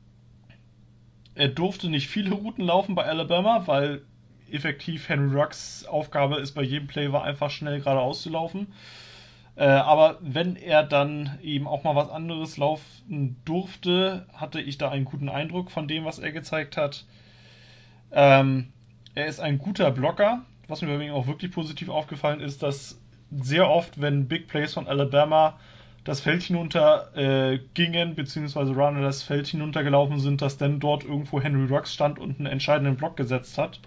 er durfte nicht viele Routen laufen bei Alabama, weil effektiv Henry Ruggs Aufgabe ist bei jedem Play war einfach schnell geradeaus zu laufen. Äh, aber wenn er dann eben auch mal was anderes laufen durfte, hatte ich da einen guten Eindruck von dem, was er gezeigt hat. Ähm, er ist ein guter Blocker. Was mir bei ihm auch wirklich positiv aufgefallen ist, dass sehr oft, wenn Big Plays von Alabama das Feld hinunter äh, gingen, beziehungsweise Runner das Feld hinuntergelaufen sind, dass dann dort irgendwo Henry Ruggs stand und einen entscheidenden Block gesetzt hat.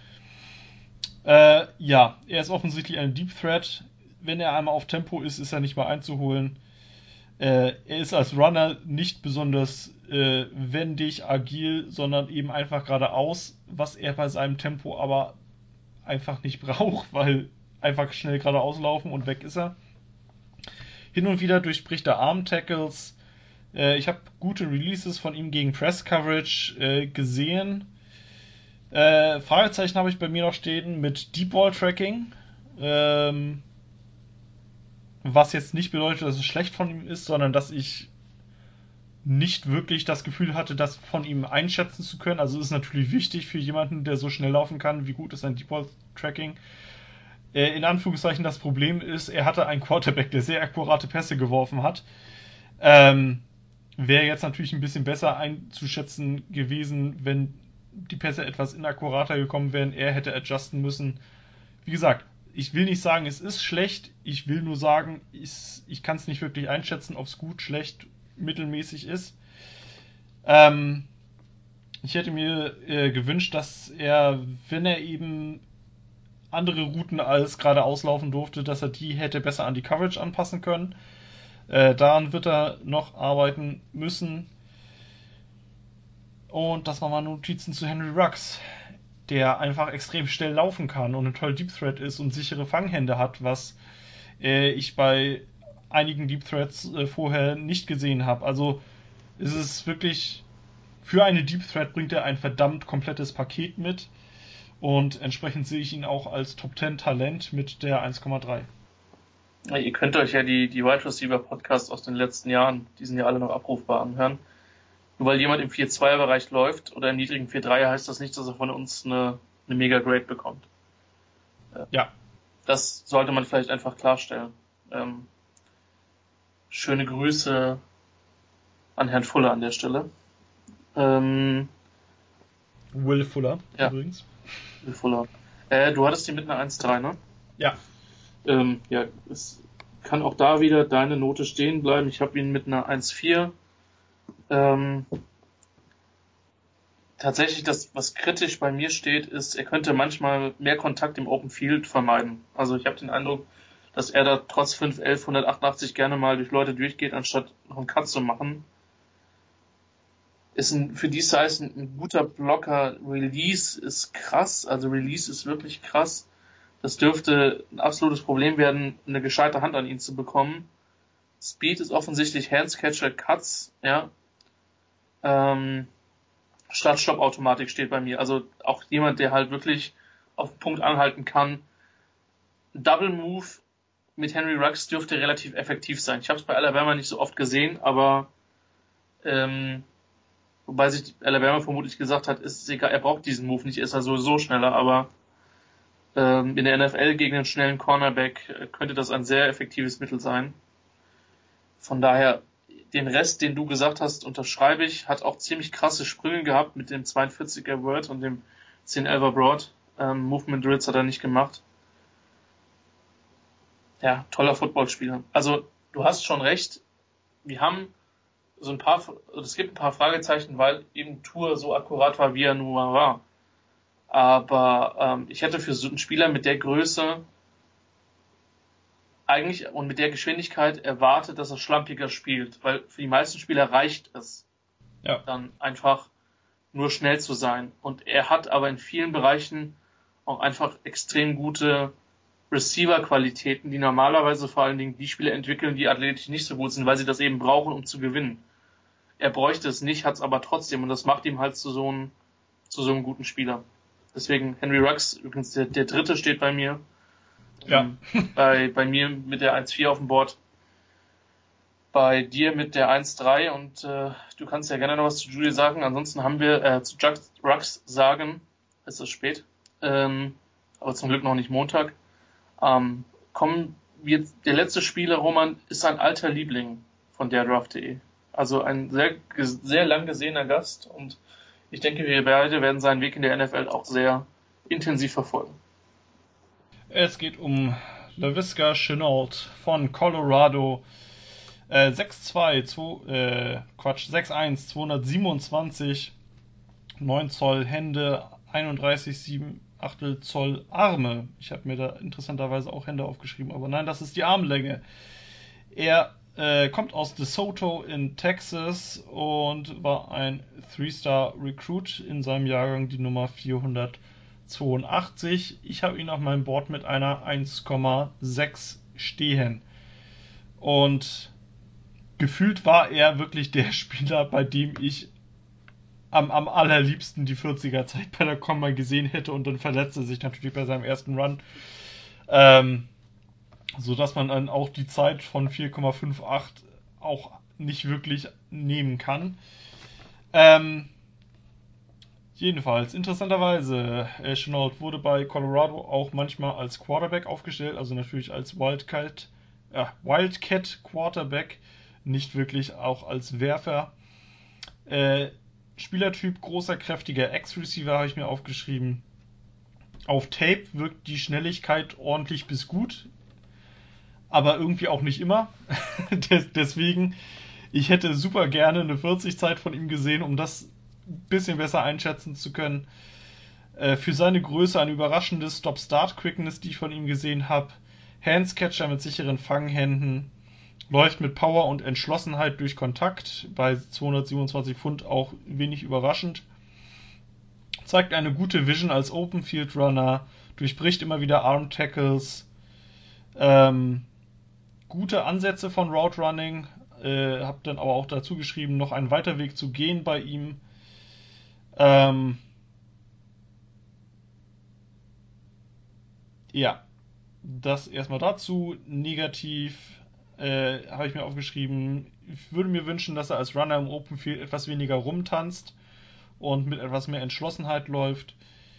Äh, ja, er ist offensichtlich ein Deep Threat. Wenn er einmal auf Tempo ist, ist er nicht mehr einzuholen. Äh, er ist als Runner nicht besonders äh, wendig, agil, sondern eben einfach geradeaus, was er bei seinem Tempo aber einfach nicht braucht, weil einfach schnell geradeaus laufen und weg ist er. Hin und wieder durchbricht er Arm-Tackles. Äh, ich habe gute Releases von ihm gegen Press-Coverage äh, gesehen. Äh, Fragezeichen habe ich bei mir noch stehen mit Deep Ball Tracking. Ähm, was jetzt nicht bedeutet, dass es schlecht von ihm ist, sondern dass ich nicht wirklich das Gefühl hatte, das von ihm einschätzen zu können. Also ist natürlich wichtig für jemanden, der so schnell laufen kann, wie gut ist ein Deep Ball Tracking. Äh, in Anführungszeichen das Problem ist, er hatte einen Quarterback, der sehr akkurate Pässe geworfen hat. Ähm, wäre jetzt natürlich ein bisschen besser einzuschätzen gewesen, wenn die Pässe etwas inakkurater gekommen wären. Er hätte adjusten müssen. Wie gesagt, ich will nicht sagen, es ist schlecht. Ich will nur sagen, ich, ich kann es nicht wirklich einschätzen, ob es gut, schlecht, mittelmäßig ist. Ähm, ich hätte mir äh, gewünscht, dass er, wenn er eben andere Routen als geradeaus laufen durfte, dass er die hätte besser an die Coverage anpassen können. Äh, daran wird er noch arbeiten müssen. Und das waren meine Notizen zu Henry Ruggs, der einfach extrem schnell laufen kann und ein toller Deep Threat ist und sichere Fanghände hat, was äh, ich bei einigen Deep Threats äh, vorher nicht gesehen habe. Also ist es wirklich, für eine Deep Threat bringt er ein verdammt komplettes Paket mit und entsprechend sehe ich ihn auch als Top zehn Talent mit der eins Komma drei. Ja, ihr könnt euch ja die, die Wide Receiver Podcasts aus den letzten Jahren, die sind ja alle noch abrufbar, anhören. Nur weil jemand im vier zwei Bereich läuft oder im niedrigen vier drei heißt das nicht, dass er von uns eine, eine mega Grade bekommt. Ja. Das sollte man vielleicht einfach klarstellen. Ähm, schöne Grüße an Herrn Fuller an der Stelle. Ähm, Will Fuller ja. übrigens. Will Fuller. Äh, du hattest die mit einer eins drei, ne? Ja. Ähm, ja, es kann auch da wieder deine Note stehen bleiben. Ich habe ihn mit einer eins vier. Ähm, tatsächlich, das, was kritisch bei mir steht, ist, er könnte manchmal mehr Kontakt im Open Field vermeiden. Also ich habe den Eindruck, dass er da trotz fünf elf hundertachtundachtzig gerne mal durch Leute durchgeht, anstatt noch einen Cut zu machen. Ist ein, für die Size ein, ein guter Blocker. Release ist krass, also Release ist wirklich krass. Das dürfte ein absolutes Problem werden, eine gescheite Hand an ihn zu bekommen. Speed ist offensichtlich Handscatcher, Cuts, ja. Ähm, Start-Stop-Automatik steht bei mir. Also auch jemand, der halt wirklich auf den Punkt anhalten kann. Double Move mit Henry Ruggs dürfte relativ effektiv sein. Ich habe es bei Alabama nicht so oft gesehen, aber ähm, wobei sich Alabama vermutlich gesagt hat, ist egal, er braucht diesen Move nicht, ist er sowieso schneller, aber ähm, in der N F L gegen einen schnellen Cornerback könnte das ein sehr effektives Mittel sein. Von daher, den Rest, den du gesagt hast, unterschreibe ich. Hat auch ziemlich krasse Sprünge gehabt mit dem zweiundvierziger Word und dem zehn elfer Broad. Ähm, Movement Drills hat er nicht gemacht. Ja, toller Footballspieler. Also, du hast schon recht. Wir haben so ein paar, es gibt ein paar Fragezeichen, weil eben Tour so akkurat war, wie er nun mal war. Aber ähm, ich hätte für so einen Spieler mit der Größe eigentlich und mit der Geschwindigkeit erwartet, dass er schlampiger spielt, weil für die meisten Spieler reicht es, ja. dann einfach nur schnell zu sein. Und er hat aber in vielen Bereichen auch einfach extrem gute Receiver-Qualitäten, die normalerweise vor allen Dingen die Spieler entwickeln, die athletisch nicht so gut sind, weil sie das eben brauchen, um zu gewinnen. Er bräuchte es nicht, hat es aber trotzdem und das macht ihm halt zu so einem, zu so einem guten Spieler. Deswegen Henry Ruggs, übrigens der, der dritte steht bei mir. Ja. Ähm, bei, bei mir mit der eins vier auf dem Board. Bei dir mit der eins drei und äh, du kannst ja gerne noch was zu Judy sagen. Ansonsten haben wir äh, zu Ruggs sagen, es ist spät, ähm, aber zum Glück noch nicht Montag. Ähm, kommen wir, der letzte Spieler, Roman, ist ein alter Liebling von der Draft punkt de. Also ein sehr, sehr lang gesehener Gast und ich denke, wir beide werden seinen Weg in der N F L auch sehr intensiv verfolgen. Es geht um Laviska Shenault von Colorado. Äh, sechs zwei, zwei, äh, Quatsch, sechs eins, zweihundertsiebenundzwanzig, neun Zoll Hände, einunddreißig Komma sieben Achtel Zoll Arme. Ich habe mir da interessanterweise auch Hände aufgeschrieben, aber nein, das ist die Armlänge. Er äh, kommt aus DeSoto in Texas und war ein Three-Star-Recruit in seinem Jahrgang, die Nummer vierhundertzweiundachtzig. Ich habe ihn auf meinem Board mit einer eins Komma sechs stehen. Und gefühlt war er wirklich der Spieler, bei dem ich am, am allerliebsten die vierziger-Zeit bei der Combine gesehen hätte und dann verletzte sich natürlich bei seinem ersten Run. Ähm, so dass man dann auch die Zeit von vier Komma achtundfünfzig auch nicht wirklich nehmen kann. Ähm, jedenfalls, interessanterweise, äh, Shenault wurde bei Colorado auch manchmal als Quarterback aufgestellt, also natürlich als Wildcat, äh, Wildcat Quarterback, nicht wirklich auch als Werfer. Äh, Spielertyp großer, kräftiger Ex-Receiver habe ich mir aufgeschrieben. Auf Tape wirkt die Schnelligkeit ordentlich bis gut, aber irgendwie auch nicht immer. Deswegen, ich hätte super gerne eine vierzig-Zeit von ihm gesehen, um das ein bisschen besser einschätzen zu können. Äh, für seine Größe ein überraschendes Stop-Start-Quickness, die ich von ihm gesehen habe. Handscatcher mit sicheren Fanghänden. Läuft mit Power und Entschlossenheit durch Kontakt, bei zweihundertsiebenundzwanzig Pfund auch wenig überraschend. Zeigt eine gute Vision als Open Field Runner, durchbricht immer wieder Arm Tackles, ähm, gute Ansätze von Route Running, äh, hab dann aber auch dazu geschrieben, noch einen weiter Weg zu gehen bei ihm. Ähm, ja, das erstmal dazu. Negativ Äh, habe ich mir aufgeschrieben, ich würde mir wünschen, dass er als Runner im Open Field etwas weniger rumtanzt und mit etwas mehr Entschlossenheit läuft.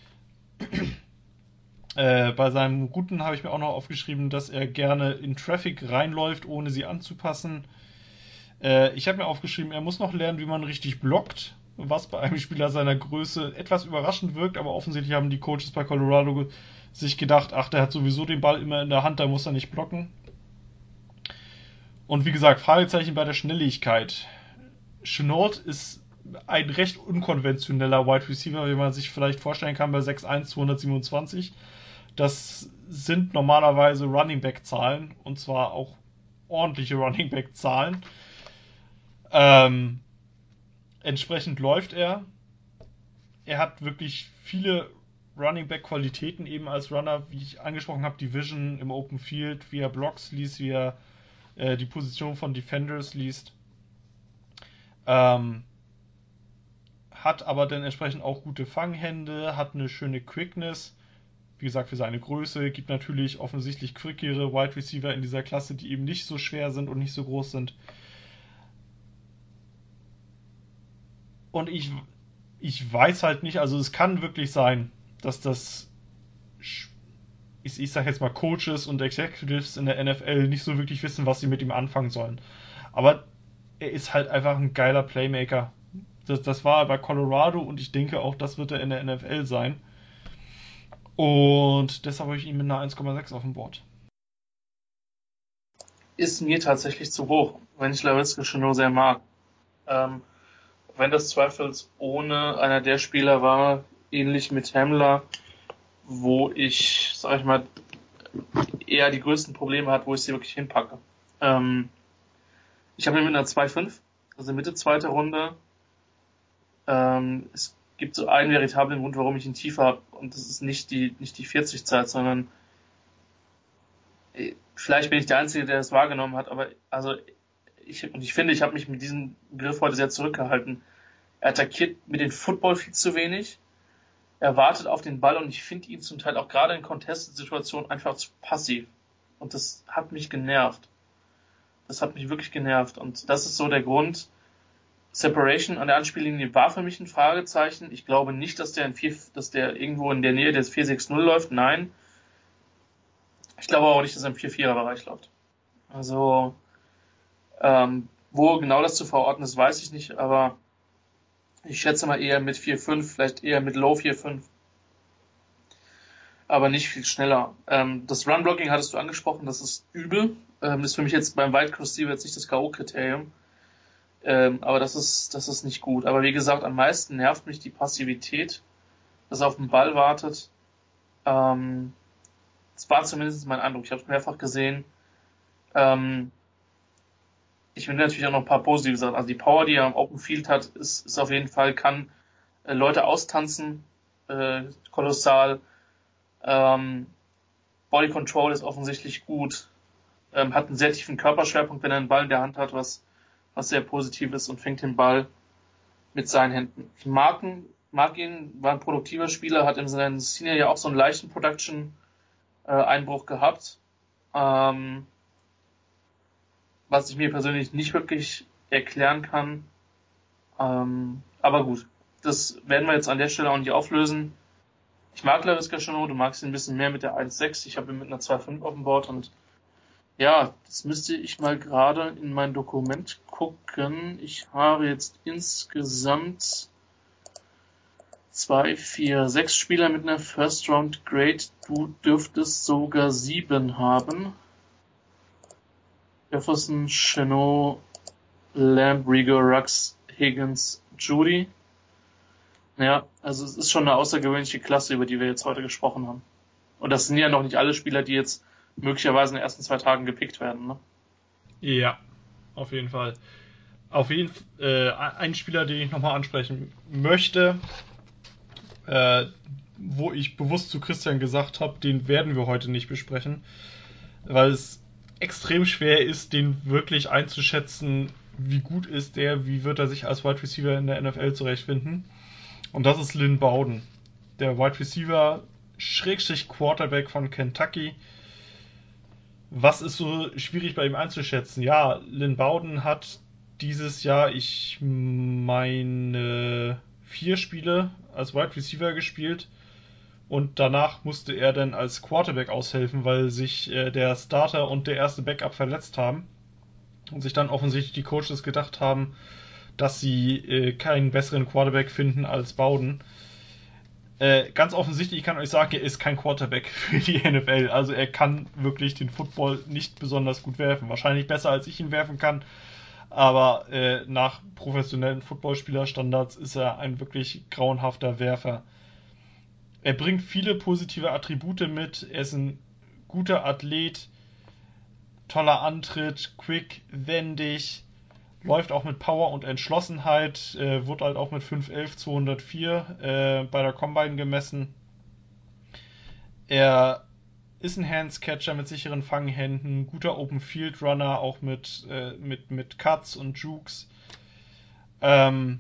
äh, bei seinem Routen habe ich mir auch noch aufgeschrieben, dass er gerne in Traffic reinläuft, ohne sie anzupassen. Äh, ich habe mir aufgeschrieben, er muss noch lernen, wie man richtig blockt, was bei einem Spieler seiner Größe etwas überraschend wirkt, aber offensichtlich haben die Coaches bei Colorado sich gedacht, ach, der hat sowieso den Ball immer in der Hand, da muss er nicht blocken. Und wie gesagt, Fragezeichen bei der Schnelligkeit. Shenault ist ein recht unkonventioneller Wide Receiver, wie man sich vielleicht vorstellen kann bei sechs eins, zweihundertsiebenundzwanzig. Das sind normalerweise Running Back Zahlen und zwar auch ordentliche Running Back Zahlen. Ähm, entsprechend läuft er. Er hat wirklich viele Running Back Qualitäten eben als Runner, wie ich angesprochen habe, die Vision im Open Field, wie er Blocks liest, wie er die Position von Defenders liest, ähm, hat aber dann entsprechend auch gute Fanghände, hat eine schöne Quickness, wie gesagt für seine Größe, gibt natürlich offensichtlich quickere Wide Receiver in dieser Klasse, die eben nicht so schwer sind und nicht so groß sind. Und ich, ich weiß halt nicht, also es kann wirklich sein, dass das ich, ich sage jetzt mal Coaches und Executives in der N F L nicht so wirklich wissen, was sie mit ihm anfangen sollen. Aber er ist halt einfach ein geiler Playmaker. Das, das war er bei Colorado und ich denke auch, das wird er in der N F L sein. Und deshalb habe ich ihn mit einer eins Komma sechs auf dem Board. Ist mir tatsächlich zu hoch, wenn ich Laviska Shenault sehr mag. Ähm, wenn das zweifelsohne einer der Spieler war, ähnlich mit Hamler, wo ich, sag ich mal, eher die größten Probleme hat, wo ich sie wirklich hinpacke. Ähm, ich habe ihn mit einer zwei Komma fünf, also Mitte zweite Runde. Ähm, es gibt so einen veritablen Grund, warum ich ihn tiefer habe, und das ist nicht die nicht die vierzig-Zeit, sondern Vielleicht bin ich der Einzige, der es wahrgenommen hat, aber also ich, und ich finde, ich habe mich mit diesem Begriff heute sehr zurückgehalten. Er attackiert mit dem Football viel zu wenig. Er wartet auf den Ball und ich finde ihn zum Teil auch gerade in Contested-Situationen einfach zu passiv. Und das hat mich genervt. Das hat mich wirklich genervt. Und das ist so der Grund. Separation an der Anspiellinie war für mich ein Fragezeichen. Ich glaube nicht, dass der, in vier, dass der irgendwo in der Nähe des vier sechs null läuft. Nein. Ich glaube auch nicht, dass er im vier vierer Bereich läuft. Also, ähm, wo genau das zu verorten ist, weiß ich nicht, aber ich schätze mal eher mit vier fünf, vielleicht eher mit Low vier fünf. Aber nicht viel schneller. Ähm, das Run-Blocking hattest du angesprochen, das ist übel. Ähm, ist für mich jetzt beim Wide Receiver jetzt nicht das K O-Kriterium. Ähm, aber das ist, das ist nicht gut. Aber wie gesagt, am meisten nervt mich die Passivität, dass er auf den Ball wartet. Ähm, das war zumindest mein Eindruck. Ich habe es mehrfach gesehen. Ähm, ich will natürlich auch noch ein paar positive Sachen. Also die Power, die er am Open Field hat, ist, ist auf jeden Fall, kann äh, Leute austanzen, äh, kolossal. Ähm, Body Control ist offensichtlich gut. Ähm, hat einen sehr tiefen Körperschwerpunkt, wenn er einen Ball in der Hand hat, was, was sehr positiv ist, und fängt den Ball mit seinen Händen. Ich mag ihn, mag ihn, war ein produktiver Spieler, hat in seinem Senior ja auch so einen leichten Production-Einbruch äh, gehabt. Ähm, was ich mir persönlich nicht wirklich erklären kann. Ähm, aber gut, das werden wir jetzt an der Stelle auch nicht auflösen. Ich mag Laviska Shenault, du magst ihn ein bisschen mehr mit der eins sechs. Ich habe ihn mit einer zwei fünf auf dem Board und ja, das müsste ich mal gerade in mein Dokument gucken. Ich habe jetzt insgesamt zwei, vier, sechs Spieler mit einer First Round Grade. Du dürftest sogar sieben haben. Jefferson, Shenault, Lamb, Rieger, Rux, Higgins, Judy. Ja, also es ist schon eine außergewöhnliche Klasse, über die wir jetzt heute gesprochen haben. Und das sind ja noch nicht alle Spieler, die jetzt möglicherweise in den ersten zwei Tagen gepickt werden, ne? Ja, auf jeden Fall. Auf jeden Fall äh, ein Spieler, den ich nochmal ansprechen möchte, äh, wo ich bewusst zu Christian gesagt habe, den werden wir heute nicht besprechen, weil es extrem schwer ist, den wirklich einzuschätzen, wie gut ist der, wie wird er sich als Wide Receiver in der N F L zurechtfinden. Und das ist Lynn Bowden, der Wide Receiver Schrägstrich Quarterback von Kentucky. Was ist so schwierig bei ihm einzuschätzen? Ja, Lynn Bowden hat dieses Jahr, ich meine, vier Spiele als Wide Receiver gespielt. Und danach musste er dann als Quarterback aushelfen, weil sich äh, der Starter und der erste Backup verletzt haben. Und sich dann offensichtlich die Coaches gedacht haben, dass sie äh, keinen besseren Quarterback finden als Bowden. Äh, ganz offensichtlich, ich kann euch sagen, er ist kein Quarterback für die N F L. Also er kann wirklich den Football nicht besonders gut werfen. Wahrscheinlich besser, als ich ihn werfen kann. Aber äh, nach professionellen Footballspielerstandards ist er ein wirklich grauenhafter Werfer. Er bringt viele positive Attribute mit. Er ist ein guter Athlet, toller Antritt, quick, wendig, läuft auch mit Power und Entschlossenheit, äh, wurde halt auch mit fünf elf zweihundertvier äh, bei der Combine gemessen. Er ist ein Handscatcher mit sicheren Fanghänden, guter Open Field Runner, auch mit, äh, mit, mit Cuts und Jukes. Ähm,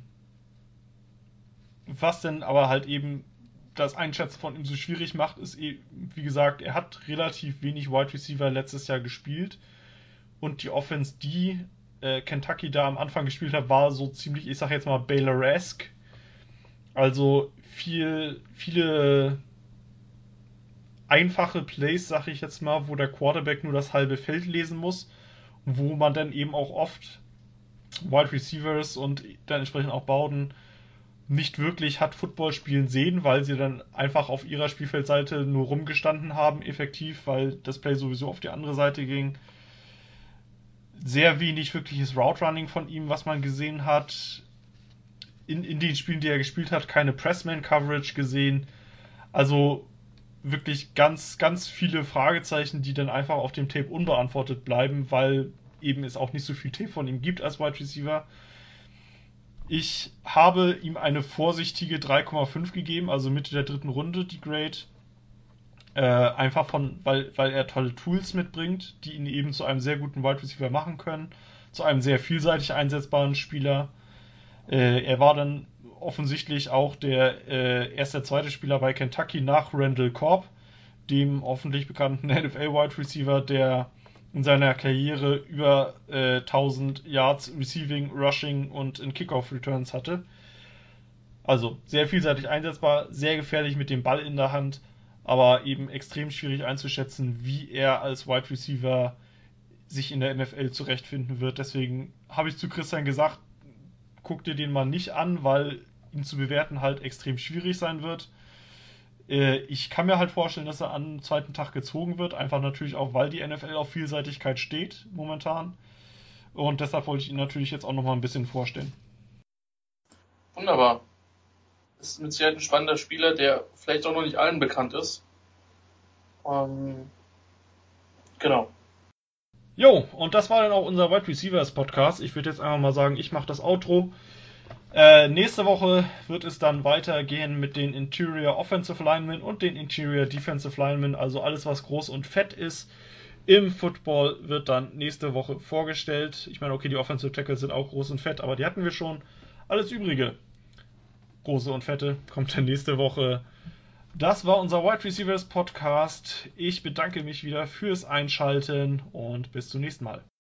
was denn aber halt eben das Einschätzen von ihm so schwierig macht, ist, wie gesagt, er hat relativ wenig Wide Receiver letztes Jahr gespielt und die Offense, die äh, Kentucky da am Anfang gespielt hat, war so ziemlich, ich sag jetzt mal, Baylor-esque. Also viel, viele einfache Plays, sag ich jetzt mal, wo der Quarterback nur das halbe Feld lesen muss, wo man dann eben auch oft Wide Receivers und dann entsprechend auch Bowden nicht wirklich hat Football spielen sehen, weil sie dann einfach auf ihrer Spielfeldseite nur rumgestanden haben, effektiv, weil das Play sowieso auf die andere Seite ging. Sehr wenig wirkliches Route Running von ihm, was man gesehen hat. In, in den Spielen, die er gespielt hat, keine Pressman-Coverage gesehen. Also wirklich ganz, ganz viele Fragezeichen, die dann einfach auf dem Tape unbeantwortet bleiben, weil eben es auch nicht so viel Tape von ihm gibt als Wide Receiver. Ich habe ihm eine vorsichtige drei Komma fünf gegeben, also Mitte der dritten Runde, die Grade. Äh, einfach von, weil, weil er tolle Tools mitbringt, die ihn eben zu einem sehr guten Wide Receiver machen können, zu einem sehr vielseitig einsetzbaren Spieler. Äh, er war dann offensichtlich auch der äh, erste, zweite Spieler bei Kentucky nach Randall Cobb, dem hoffentlich bekannten N F L-Wide Receiver, der in seiner Karriere über äh, tausend Yards Receiving, Rushing und in Kickoff-Returns hatte. Also sehr vielseitig einsetzbar, sehr gefährlich mit dem Ball in der Hand, aber eben extrem schwierig einzuschätzen, wie er als Wide Receiver sich in der N F L zurechtfinden wird. Deswegen habe ich zu Christian gesagt, guck dir den mal nicht an, weil ihn zu bewerten halt extrem schwierig sein wird. Äh, ich kann mir halt vorstellen, dass er am zweiten Tag gezogen wird, einfach natürlich auch, weil die N F L auf Vielseitigkeit steht momentan. Und deshalb wollte ich ihn natürlich jetzt auch nochmal ein bisschen vorstellen. Wunderbar. Ist mit Sicherheit ein spannender Spieler, der vielleicht auch noch nicht allen bekannt ist. Ähm, genau. Jo, und das war dann auch unser Wide Receivers Podcast. Ich würde jetzt einfach mal sagen, ich mache das Outro. Äh, nächste Woche wird es dann weitergehen mit den Interior Offensive Linemen und den Interior Defensive Linemen. Also alles, was groß und fett ist im Football, wird dann nächste Woche vorgestellt. Ich meine, okay, die Offensive Tackles sind auch groß und fett, aber die hatten wir schon. Alles Übrige, große und fette, kommt dann nächste Woche. Das war unser Wide Receivers Podcast. Ich bedanke mich wieder fürs Einschalten und bis zum nächsten Mal.